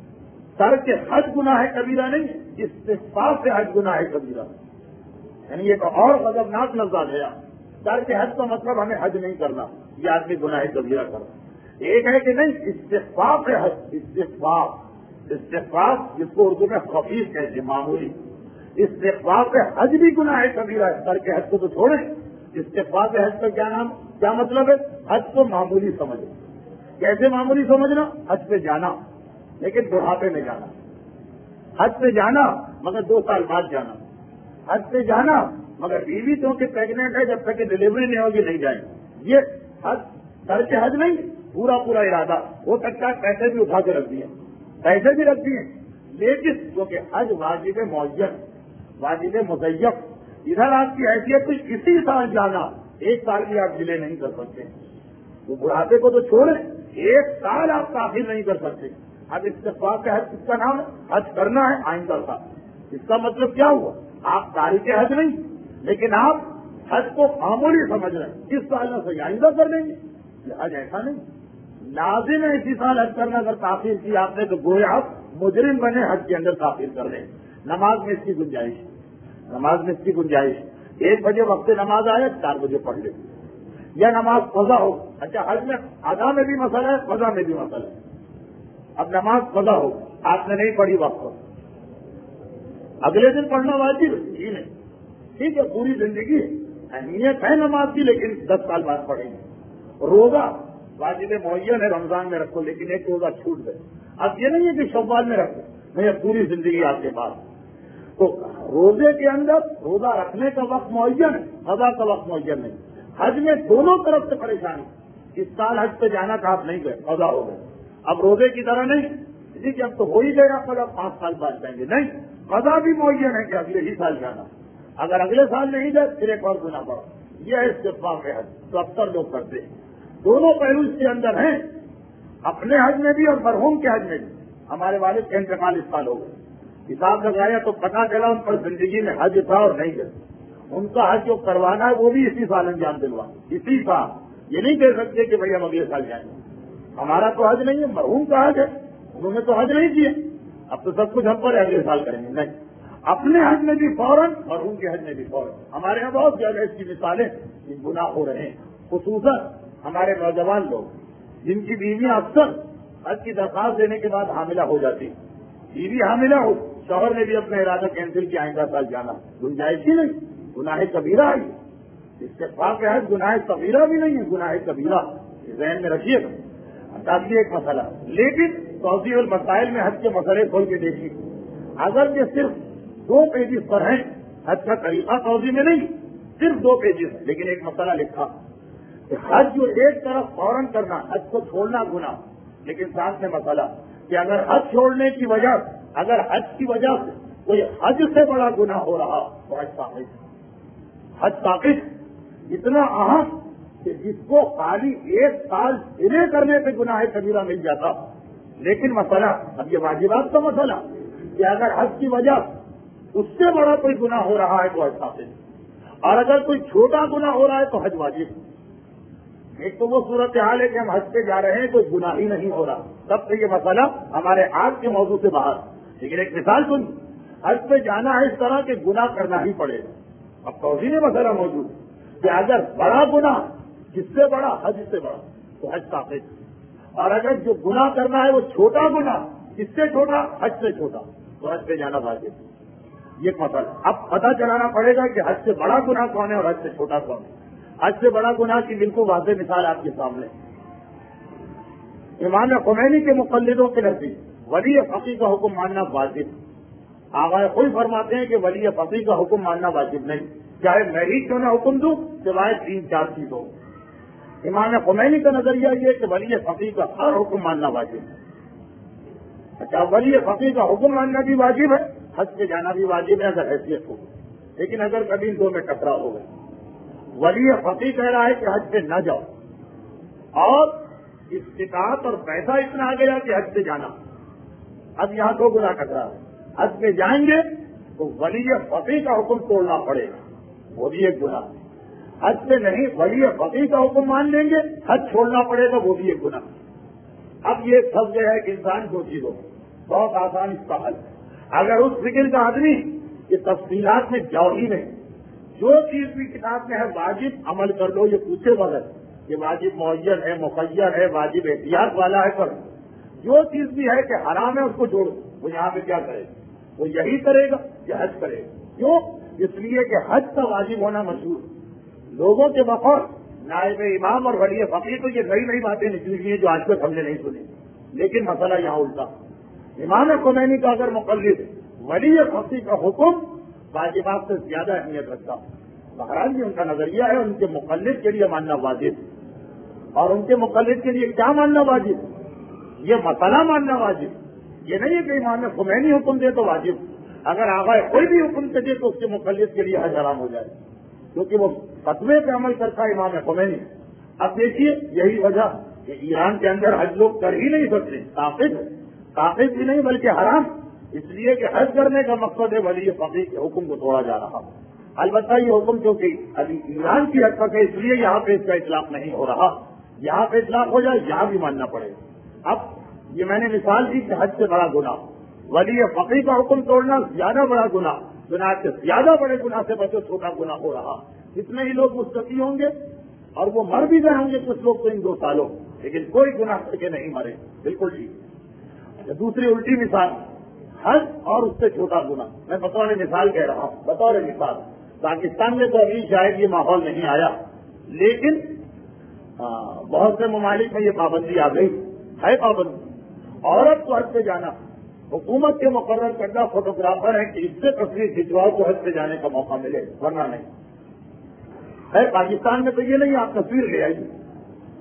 Speaker 1: ترک حج گناہ کبیرہ نہیں، استغفار سے حج گناہ کبیرہ. یعنی یہ تو اور غضبناک لفظ آ گیا. ترک حج کا مطلب ہمیں حج نہیں کرنا، یہ آدمی گناہ کبیرہ کرنا. ایک ہے کہ نہیں استغفار سے حج، استغفار استغفار جس کو اردو میں خفیف کہتے ہیں، معمولی. استغفار سے حج بھی گناہ کبیرہ ہے. ترک حج کو تو چھوڑیں، استغفار سے حج کا کیا نام کیا مطلب ہے؟ حج کو معمولی سمجھنا. کیسے معمولی سمجھنا؟ حج پہ جانا لیکن بڑھاپے میں جانا، حج پہ جانا مگر دو سال بعد جانا، حج پہ جانا مگر بیوی تو کہ پیگنٹ ہے جب تک کہ ڈلیوری نہیں ہوگی نہیں جائیں. یہ حج ترک حج نہیں، پورا پورا ارادہ. ہو سکتا ہے پیسے بھی اٹھا کے رکھ دیے، پیسے بھی رکھ دیے، لیکن کیونکہ حج واجب معین، واجب مزیف. ادھر آپ کی حیثیت تو اسی سال جانا، ایک سال بھی آپ ڈیلے نہیں کر سکتے. وہ بڑھاپے کو تو چھوڑیں، ایک سال آپ تاخیر نہیں کر سکتے. اب استغفار کا حج کس کا نام ہے؟ حج کرنا ہے آئندہ سال. اس کا مطلب کیا ہوا؟ آپ تاریخ حج نہیں، لیکن آپ حج کو معمولی سمجھ رہے ہیں. اس سال نہ صحیح آئندہ کر لیں گے. یہ حج ایسا نہیں، لازم ہے اسی سال حج کرنا. اگر تاخیر کی آپ نے تو گویا آپ مجرم بنے، حج کے اندر تاخیر کر لیں. نماز میں اس کی گنجائش نماز میں اس کی گنجائش ایک بجے وقت نماز آئے چار بجے پڑھ لیں، یا نماز قضا ہو. اچھا حج میں ادا میں بھی مسئلہ ہے، قضا میں بھی مسئلہ ہے. اب نماز قضا ہو، آپ نے نہیں پڑھی وقت پر، اگلے دن پڑھنا واجب ہی نہیں. ٹھیک ہے، پوری زندگی اہمیت ہے نماز کی، لیکن دس سال بعد پڑھیں گے. روزہ واجب معین ہے، رمضان میں رکھو، لیکن ایک روزہ چھوٹ گئے. اب یہ نہیں ہے کہ شوال میں رکھو، نہیں، پوری زندگی آپ کے پاس. تو روزے کے اندر روزہ رکھنے کا وقت معین ہے، قضا کا وقت معین نہیں. حج میں دونوں طرف سے پریشانی، اس سال حج پہ جانا تھا آپ نہیں گئے، قضا ہو گئے. اب روزے کی طرح نہیں جی کہ اب تو ہو ہی گئے آپ قضا، پانچ سال بعد جائیں گے، نہیں، قضا بھی معین ہے کہ اگلے ہی سال جانا. اگر اگلے سال نہیں گئے پھر ایک اور گناہ پڑا. یہ ہے استغفار حج، تو اکثر لوگ کرتے ہیں. دونوں پہلو اس کے اندر ہیں، اپنے حج میں بھی اور مرحوم کے حج میں بھی. ہمارے والد کا انتقال اس سال ہو گئے، حساب لگایا تو پتہ چلا ان پر زندگی میں حج تھا اور نہیں گئے. ان کا حج جو کروانا ہے وہ بھی اسی سال انجام دلوا، اسی سال. یہ نہیں کہہ سکتے کہ بھائی ہم اگلے سال جائیں گے. ہمارا تو حج نہیں ہے، مرحوم کا حج ہے، انہوں نے تو حج نہیں کیے، اب تو سب کچھ ہم پر اگلے سال کریں گے. نہیں، اپنے حج میں بھی فوراً، مرحوم کے حج میں بھی فوراً. ہمارے یہاں بہت زیادہ اس کی مثالیں گناہ ہو رہے ہیں، خصوصاً ہمارے نوجوان لوگ جن کی بیویاں اکثر حج کی درخواست دینے کے بعد حاملہ ہو جاتی. بیوی حاملہ ہو، شوہر نے بھی اپنا ارادہ کینسل کیا، آئندہ سال جانا، گنجائش ہی نہیں، گناہ کبیرہ ہے. استغفار کے حج گناہ کبیرہ بھی نہیں ہے، گناہ کبیرہ ذہن میں رکھیے گا. تاکہ ایک مسئلہ، لیکن توضیح المسائل میں حج کے مسئلے کھول کے دیکھیے. اگر یہ صرف دو پیجز پر ہیں، حج کا طریقہ توضیح میں نہیں، صرف دو پیجز ہیں، لیکن ایک مسئلہ لکھا کہ حج جو ایک طرف فوراً کرنا، حج کو چھوڑنا گناہ. لیکن ساتھ میں مسئلہ کہ اگر حج چھوڑنے کی وجہ، اگر حج کی وجہ سے کوئی حج سے بڑا گناہ ہو رہا تو حج ثابت. حج ثابت اتنا اہم کہ جس کو خالی ایک سال سرے کرنے پہ گناہ کبیرہ مل جاتا. لیکن مسئلہ، اب یہ واجبات کا مسئلہ کہ اگر حج کی وجہ اس سے بڑا کوئی گناہ ہو رہا ہے تو حج ثابت، اور اگر کوئی چھوٹا گناہ ہو رہا ہے تو حج واجب. ایک تو وہ صورتحال ہے کہ ہم حج پہ جا رہے ہیں، کوئی گناہ ہی نہیں ہو رہا، تب سے یہ مسئلہ ہمارے آج کے موضوع سے باہر. لیکن ایک مثال سن، حج پہ جانا ہے اس طرح کہ گناہ کرنا ہی پڑے گا. اب توضیح میں مسئلہ موجود کہ اگر بڑا گناہ جس سے بڑا حج سے بڑا تو حج ثابت، اور اگر جو گناہ کرنا ہے وہ چھوٹا گناہ جس سے چھوٹا حج سے چھوٹا تو حج پہ جانا واجب. یہ مسئلہ اب پتہ چلانا پڑے گا کہ حج سے بڑا گناہ کون ہے اور حج سے چھوٹا کون ہے. حج سے بڑا گناہ کی بالکل واضح مثال آپ کے سامنے. امام خمینی کے مقلدوں کے نزدیک ولی فقیہ کا حکم ماننا واجب. آغا خود فرماتے ہیں کہ ولی فقیہ کا حکم ماننا واجب نہیں، چاہے میں ہی کیوں نہ حکم دوں، سوائے تین چار چیزوں. امام خمینی کا نظریہ یہ ہے کہ ولی فقیہ کا ہر حکم ماننا واجب ہے. اچھا، ولی فقیہ کا حکم ماننا بھی واجب ہے، حج پہ جانا بھی واجب ہے اگر حیثیت ہو. لیکن اگر کبھی ان دو میں ٹکراؤ ہو گئے، ولی فقیہ کہہ رہا ہے کہ حج پہ نہ جاؤ، اور استطاعت اور پیسہ اتنا آ گیا کہ حج پہ جانا. اب یہاں دو گنا ٹکرا ہے. حج پہ جائیں گے تو ولی فقیہ کا حکم توڑنا پڑے گا، وہ بھی ایک گناہ. حج پہ نہیں، ولی فقیہ کا حکم مان لیں گے، حج چھوڑنا پڑے گا، وہ بھی ایک گناہ. اب یہ سب جو ہے کہ انسان کو چیزوں بہت آسان اس کا حل. اگر اس فکر کا آدمی یہ تفصیلات میں جاؤ ہی نہیں، جو چیز بھی کتاب میں ہے واجب عمل کر لو، یہ پوچھے بغیر یہ واجب معین ہے، مخیر ہے، واجب احتیاط والا ہے، پر جو چیز بھی ہے کہ حرام ہے اس کو چھوڑو. وہ یہاں پہ کیا کرے گا؟ وہ یہی کرے گا کہ حج کرے گا. کیوں؟ اس لیے کہ حج کا واجب ہونا مشہور. لوگوں کے بقول نائب امام اور ولی فقیہ تو یہ نئی نئی باتیں نکلی ہیں جو آج تک ہم نے نہیں سنی. لیکن مسئلہ یہاں الٹا، امام خمینی کا اگر مقلد ولی فقیہ کا حکم واجبات سے زیادہ اہمیت رکھتا. بہرحال یہ ان کا نظریہ ہے، ان کے مقلد کے لیے ماننا واجب، اور ان کے مقلد کے لیے کیا ماننا واجب؟ یہ مسئلہ ماننا واجب. یہ نہیں ہے کہ امام خمینی حکم دے تو واجب، اگر آغا کوئی بھی حکم دے دے تو اس کے مقلد کے لیے حج حرام ہو جائے، کیونکہ وہ فتوے پہ عمل کرتا ہے امام خمینی. اب دیکھیے یہی وجہ کہ ایران کے اندر حج لوگ کر ہی نہیں سکتے، ثابت ثابت بھی نہیں بلکہ حرام، اس لیے کہ حج کرنے کا مقصد ہے ولی فقیہ کے حکم کو توڑا جا رہا. البتہ یہ حکم کیونکہ ابھی ایران کی حد تک ہے اس لیے یہاں پہ اس کا اطلاق نہیں ہو رہا. یہاں پہ اطلاق ہو جائے یہاں بھی ماننا پڑے گا. اب یہ میں نے مثال دی کہ حج سے بڑا گناہ، ولی فقیہ کا حکم توڑنا زیادہ بڑا گناہ، گناہ سے زیادہ بڑے گناہ سے بچو چھوٹا گناہ ہو رہا. اتنے ہی لوگ مستقی ہوں گے اور وہ مر بھی گئے ہوں گے کچھ لوگ تو ان دو سالوں، لیکن کوئی گناہ کر کے نہیں مرے. بالکل ٹھیک. دوسری الٹی مثال، حج اور اس سے چھوٹا گناہ. میں بطور مثال کہہ رہا ہوں، بطور مثال. پاکستان میں تو ابھی شاید یہ ماحول نہیں آیا، لیکن بہت سے ممالک میں یہ پابندی آ گئی ہے. پابندی عورت کو حج پہ جانا، حکومت کے مقرر کردہ فوٹوگرافر ہیں کہ اس سے تصویر کھنچواؤ تو حج پہ جانے کا موقع ملے، ورنہ نہیں ہے. پاکستان میں تو یہ نہیں آپ تصویر لے آئیے،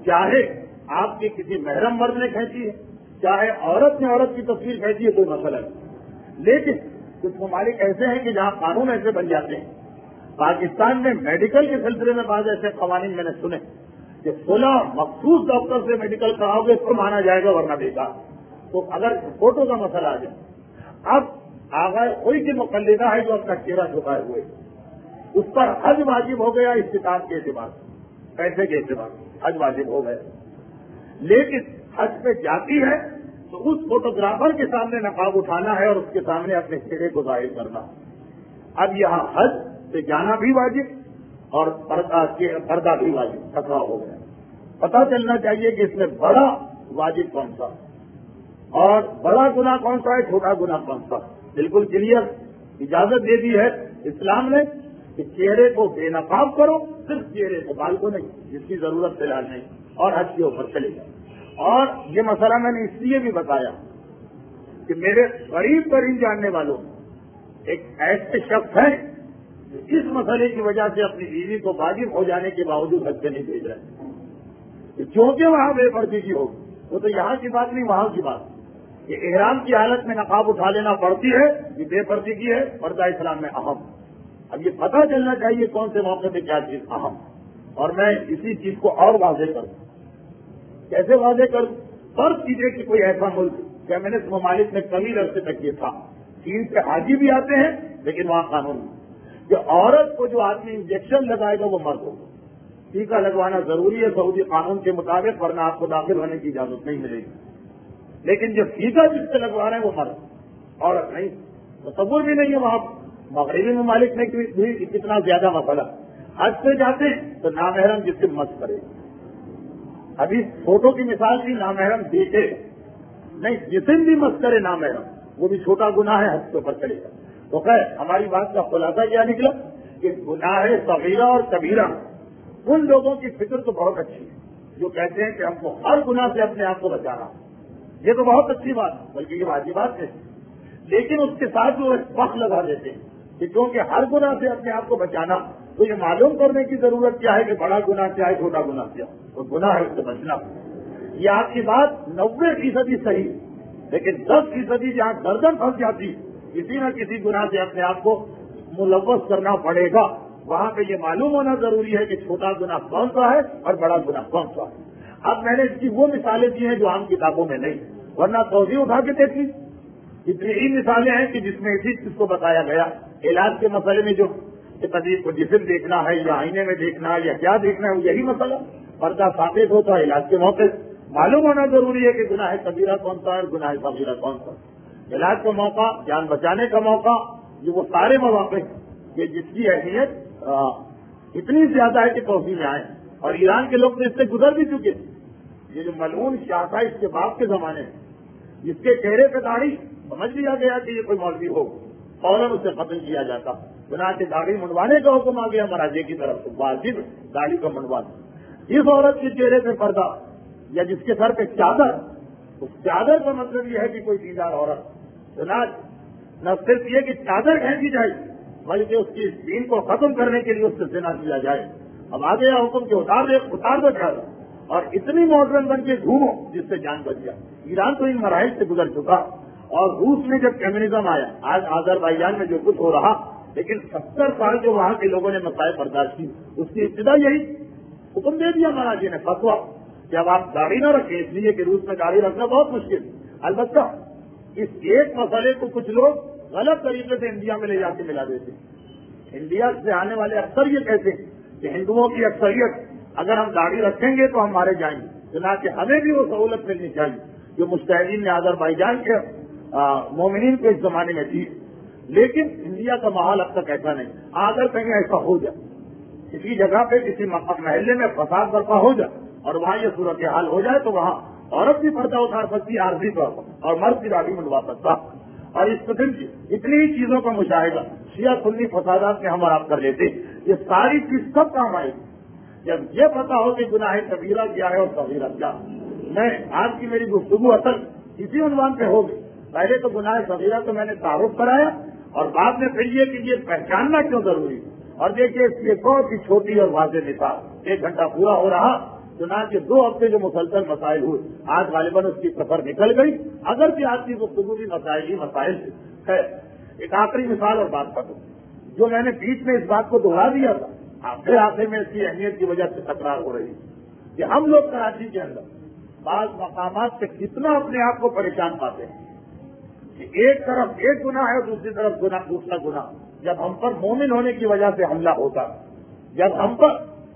Speaker 1: چاہے آپ کی کسی محرم مرد نے کھینچی ہے، چاہے عورت نے عورت کی تصویر کھینچی ہے، کوئی مسئلہ نہیں. لیکن کچھ ممالک ایسے ہیں کہ جہاں قانون ایسے بن جاتے ہیں. پاکستان میں میڈیکل کے سلسلے میں بعض ایسے قوانین میں نے سنے کہ فلاں مخصوص ڈاکٹر سے میڈیکل کراؤ گے تو مانا جائے گا ورنہ بیکار. تو اگر فوٹو کا مسئلہ آ جائے، اب آغاز کوئی کی مقلدہ ہے جو اپنا چہرہ چھپائے ہوئے، اس پر حج واجب ہو گیا استطاعت کے اعتبار سے، پیسے کے اعتبار سے حج واجب ہو گیا. لیکن حج پہ جاتی ہے تو اس فوٹوگرافر کے سامنے نقاب اٹھانا ہے اور اس کے سامنے اپنے چہرے کو ظاہر کرنا. اب یہاں حج سے جانا بھی واجب اور پردہ بھی واجب خطرہ ہو گیا. پتہ چلنا چاہیے کہ اس میں بڑا واجب کون سا اور بڑا گناہ کون سا ہے، چھوٹا گناہ کون سا. بالکل کلیئر اجازت دے دی ہے اسلام نے کہ چہرے کو بے نقاب کرو، صرف چہرے کو، بال کو نہیں، جس کی ضرورت فی الحال نہیں، اور حج کے اوپر چلے جائے. اور یہ مسئلہ میں نے اس لیے بھی بتایا کہ میرے قریب ترین جاننے والوں ایک ایسے شخص ہیں جو اس مسئلے کی وجہ سے اپنی بیوی کو واجب ہو جانے کے باوجود حج پہ نہیں بھیج رہے، کیونکہ وہاں بے پردگی ہوگی. وہ تو یہاں کی بات نہیں، وہاں کی بات کہ احرام کی حالت میں نقاب اٹھا لینا پڑتی ہے، یہ بے پردگی ہے، پردہ اسلام میں اہم. اب یہ پتہ چلنا چاہیے کون سے موقع پہ کیا چیز اہم، اور میں اسی چیز کو اور واضح کروں. کیسے واضح کروں؟ فرض کیجیے کہ کوئی ایسا ملک کمیونسٹ ممالک میں کمی عرصے تک یہ تھا، چین سے حاجی بھی آتے ہیں لیکن وہاں قانون نہیں کہ عورت کو جو آدمی انجیکشن لگائے گا وہ مرد ہوگا. ٹیکہ لگوانا ضروری ہے سعودی قانون کے مطابق، ورنہ آپ کو داخل ہونے کی اجازت نہیں ملے گی. لیکن جو ٹیکہ جس سے لگوا رہے ہیں وہ مرد، عورت نہیں. تصور بھی نہیں ہے وہاں مغربی ممالک میں بھی کتنا زیادہ مسئلہ. حج پہ جاتے تو نامحرم جسم مت کرے. ابھی فوٹو کی مثال بھی نامحرم دیکھے نہیں، جسم بھی مت کرے نامحرم، وہ بھی چھوٹا گناہ ہے، حج کے اوپر چلے گا. تو خیر ہماری بات کا خلاصہ کیا نکلا کہ گناہ صغیرہ اور کبیرہ ان لوگوں کی فکر تو بہت اچھی ہے جو کہتے ہیں کہ ہم کو ہر گناہ سے اپنے آپ کو بچانا. یہ تو بہت اچھی بات، بلکہ یہ واجبات ہے. لیکن اس کے ساتھ وہ وقت لگا دیتے ہیں کہ کیونکہ ہر گناہ سے اپنے آپ کو بچانا، تو یہ معلوم کرنے کی ضرورت کیا ہے کہ بڑا گناہ کیا ہے، چھوٹا گناہ کیا ہے. تو گناہ ہے اس سے بچنا. یہ آپ کی بات نوے فیصدی صحیح، لیکن دس فیصدی جہاں گردن پھنس جاتی، کسی نہ کسی گناہ سے اپنے آپ کو ملوث کرنا پڑے گا. وہاں پہ یہ معلوم ہونا ضروری ہے کہ چھوٹا گناہ کون سا ہے اور بڑا گناہ کون سا ہے. اب میں نے اس کی وہ مثالیں دی ہیں جو عام کتابوں میں نہیں، ورنہ توضیح اٹھا کے دیکھی. اتنی ہی مثالیں ہیں کہ جس میں اسی چیز کو بتایا گیا. علاج کے مسئلے میں جو طبیب کو جسم دیکھنا ہے یا آئینے میں دیکھنا ہے یا کیا دیکھنا ہے، یہی مسئلہ پردہ ثابت ہوتا ہے. علاج کے موقع معلوم ہونا ضروری ہے کہ گناہ کبیرہ کون سا ہے اور گناہ صغیرہ کون سا. علاج کا موقع، جان بچانے کا موقع، یہ وہ سارے مواقع کہ جس کی اہمیت اتنی زیادہ ہے کہ توسیع میں آئے. اور ایران کے لوگ تو اس سے گزر بھی چکے. یہ جو ملعون شاہ تھا اس کے باپ کے زمانے میں، جس کے چہرے پہ داڑھی، سمجھ لیا گیا کہ یہ کوئی مولوی ہو، فوراً اسے قتل کیا جاتا. چنانچہ داڑھی منڈوانے کا حکم آ گیا مہاراجے کی طرف سے، واجب داڑھی کو منڈوانا. اس عورت کے چہرے پہ پردہ یا جس کے سر پہ چادر، اس چادر کا مطلب یہ ہے کہ کوئی دیندار عورت. چنانچہ نہ صرف یہ کہ چادر کھینچی جائے بلکہ اس کی دین کو ختم کرنے کے لیے اس سے زنا کیا جائے. اب آ گیا حکم کہ اتار دے اتار دو چادر، اور اتنی ماڈرن بن کے گھومو جس سے جان بچ گیا. ایران تو ان مراحل سے گزر چکا. اور روس میں جب کمیونزم آیا، آج آذربائیجان میں جو کچھ ہو رہا، لیکن ستر سال جو وہاں کے لوگوں نے مسائل برداشت کی، اس کی ابتدا یہی حکم دے دیا مہاراج جی نے، فتوا کہ اب آپ داڑھی نہ رکھیں، اس لیے کہ روس میں داڑھی رکھنا بہت مشکل. البتہ اس ایک مسئلے کو کچھ لوگ غلط طریقے سے انڈیا میں لے جا کے ملا دیتے. انڈیا سے آنے والے اکثر یہ کہتے ہیں کہ ہندوؤں کی اکثریت اگر ہم داڑھی رکھیں گے تو ہم مارے جائیں گے، چنانچہ ہمیں بھی وہ سہولت ملنی چاہیے جو مجتہدین نے آذربائیجان کے مومنین کو اس زمانے میں تھی. لیکن انڈیا کا ماحول اب تک ایسا نہیں. اگر کہیں ایسا ہو جائے، کسی جگہ پہ کسی محلے میں فساد برپا ہو جائے اور وہاں یہ صورتحال ہو جائے تو وہاں عورت بھی پردہ اتار سکتی ہے عارضی طور پر، اور مرد بھی داڑھی منڈوا سکتا. اور اس قسم کی اتنی ہی چیزوں کا مشاہدہ شیعہ سنی فسادات میں ہم اور آپ کر لیتے. یہ ساری چیز سب کام آئے گی جب یہ پتا ہو کہ گناہ کبیرہ کیا ہے اور صغیرہ کیا. میں آج کی میری گفتگو اصل اسی عنوان پہ ہوگی. پہلے تو گناہ صغیرہ تو میں نے تعارف کرایا، اور بعد میں پھر یہ کہ یہ پہچاننا کیوں ضروری ہے. اور دیکھیے اس کی ایک بہت ہی چھوٹی اور واضح مثال، ایک گھنٹہ پورا ہو رہا چنانچہ دو ہفتے جو مسلسل مسائل ہوئے آج غالباً اس کی سفر نکل گئی، اگر بھی آج کی گفتگو بھی مسائل ہی مسائل ہے۔ ایک آخری مثال اور بات کروں، جو میں نے بیچ میں اس بات کو دوہرا دیا تھا، آخر آخر میں اس کی اہمیت کی وجہ سے تکرار ہو رہی ہے کہ ہم لوگ کراچی کے اندر بعض مقامات سے کتنا اپنے آپ کو پریشان پاتے ہیں کہ ایک طرف ایک گناہ ہے، دوسری طرف گناہ دوسرا گناہ۔ جب ہم پر مومن ہونے کی وجہ سے حملہ ہوتا، جب ہم پر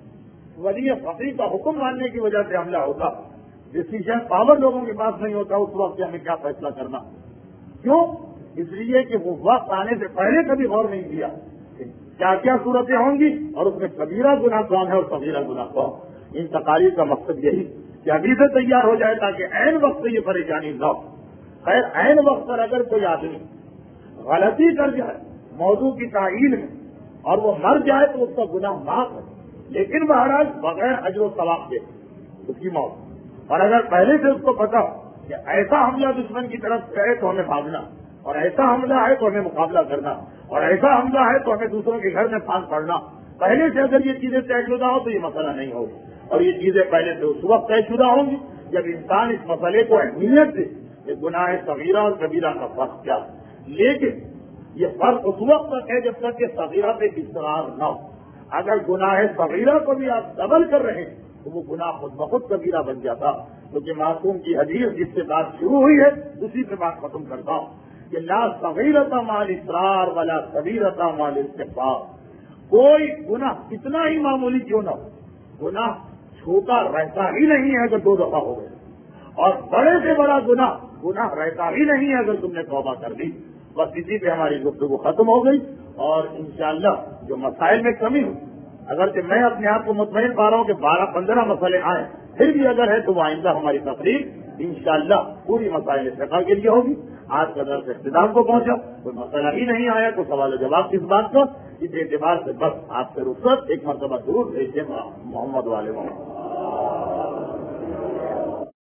Speaker 1: ولی فقیر کا حکم ماننے کی وجہ سے حملہ ہوتا، ڈسیزن پاور لوگوں کے پاس نہیں ہوتا، اس وقت ہمیں کیا فیصلہ کرنا؟ کیوں؟ اس لیے کہ وہ وقت آنے سے پہلے کبھی غور نہیں کیا کیا کیا صورتیں ہوں گی اور اس میں کبیرہ گناہ کون ہے اور صغیرہ گناہ کون۔ ان تقاریر کا مقصد یہی کہ ابھی سے تیار ہو جائے تاکہ عین وقت پہ یہ پریشانی نہ ہو۔ خیر، عین وقت پر اگر کوئی آدمی غلطی کر جائے موضوع کی تعین میں اور وہ مر جائے تو اس کا گناہ معاف ہے، لیکن بہرحال بغیر اجر و ثواب کے اس کی موت۔ اور اگر پہلے سے اس کو پتا کہ ایسا حملہ دشمن کی طرف سے ہے تو ہمیں بھاگنا، اور ایسا حملہ ہے تو ہمیں مقابلہ کرنا، اور ایسا حملہ ہے تو ہمیں دوسروں کے گھر میں پھانس پڑنا، پہلے سے اگر یہ چیزیں طے شدہ ہو تو یہ مسئلہ نہیں ہوگی، اور یہ چیزیں پہلے سے اس وقت طے شدہ ہوں گی جب انسان اس مسئلے کو اہمیت دے کہ گناہ صغیرہ اور کبیرہ کا فرق کیا ہے۔ لیکن یہ فرق اس وقت تک ہے جب تک کہ صغیرہ پہ اصرار نہ ہو۔ اگر گناہ صغیرہ کو بھی آپ ڈبل کر رہے ہیں تو وہ گناہ خود بخود کبیرہ بن جاتا، کیونکہ معصوم کی حدیث جس سے بات شروع ہوئی ہے اسی پہ بات ختم کرتا ہوں کہ لا صغیرۃ مال اصرار ولا کبیرۃ مال استغفار۔ کوئی گناہ کتنا ہی معمولی کیوں نہ ہو، گناہ چھوٹا رہتا ہی نہیں ہے اگر دو دفعہ ہو گئے، اور بڑے سے بڑا گناہ گناہ رہتا ہی نہیں ہے اگر تم نے توبہ کر دی۔ بس اسی پہ ہماری گفتگو ختم ہو گئی، اور انشاءاللہ جو مسائل میں کمی ہوئی، اگرچہ میں اپنے آپ کو مطمئن پا رہا ہوں کہ بارہ پندرہ مسئلے آئے، پھر بھی اگر ہے تو وہ آئندہ ہماری تقریر انشاءاللہ پوری مسائل فقہ کے لیے ہوگی۔ آج کا درس اختتام کو پہنچا، کوئی مسئلہ ہی نہیں آیا، کوئی سوال و جواب کس بات کا، اس اعتبار سے بس آپ سے رخصت، ایک مرتبہ ضرور بھیجیں محمد والے محمد۔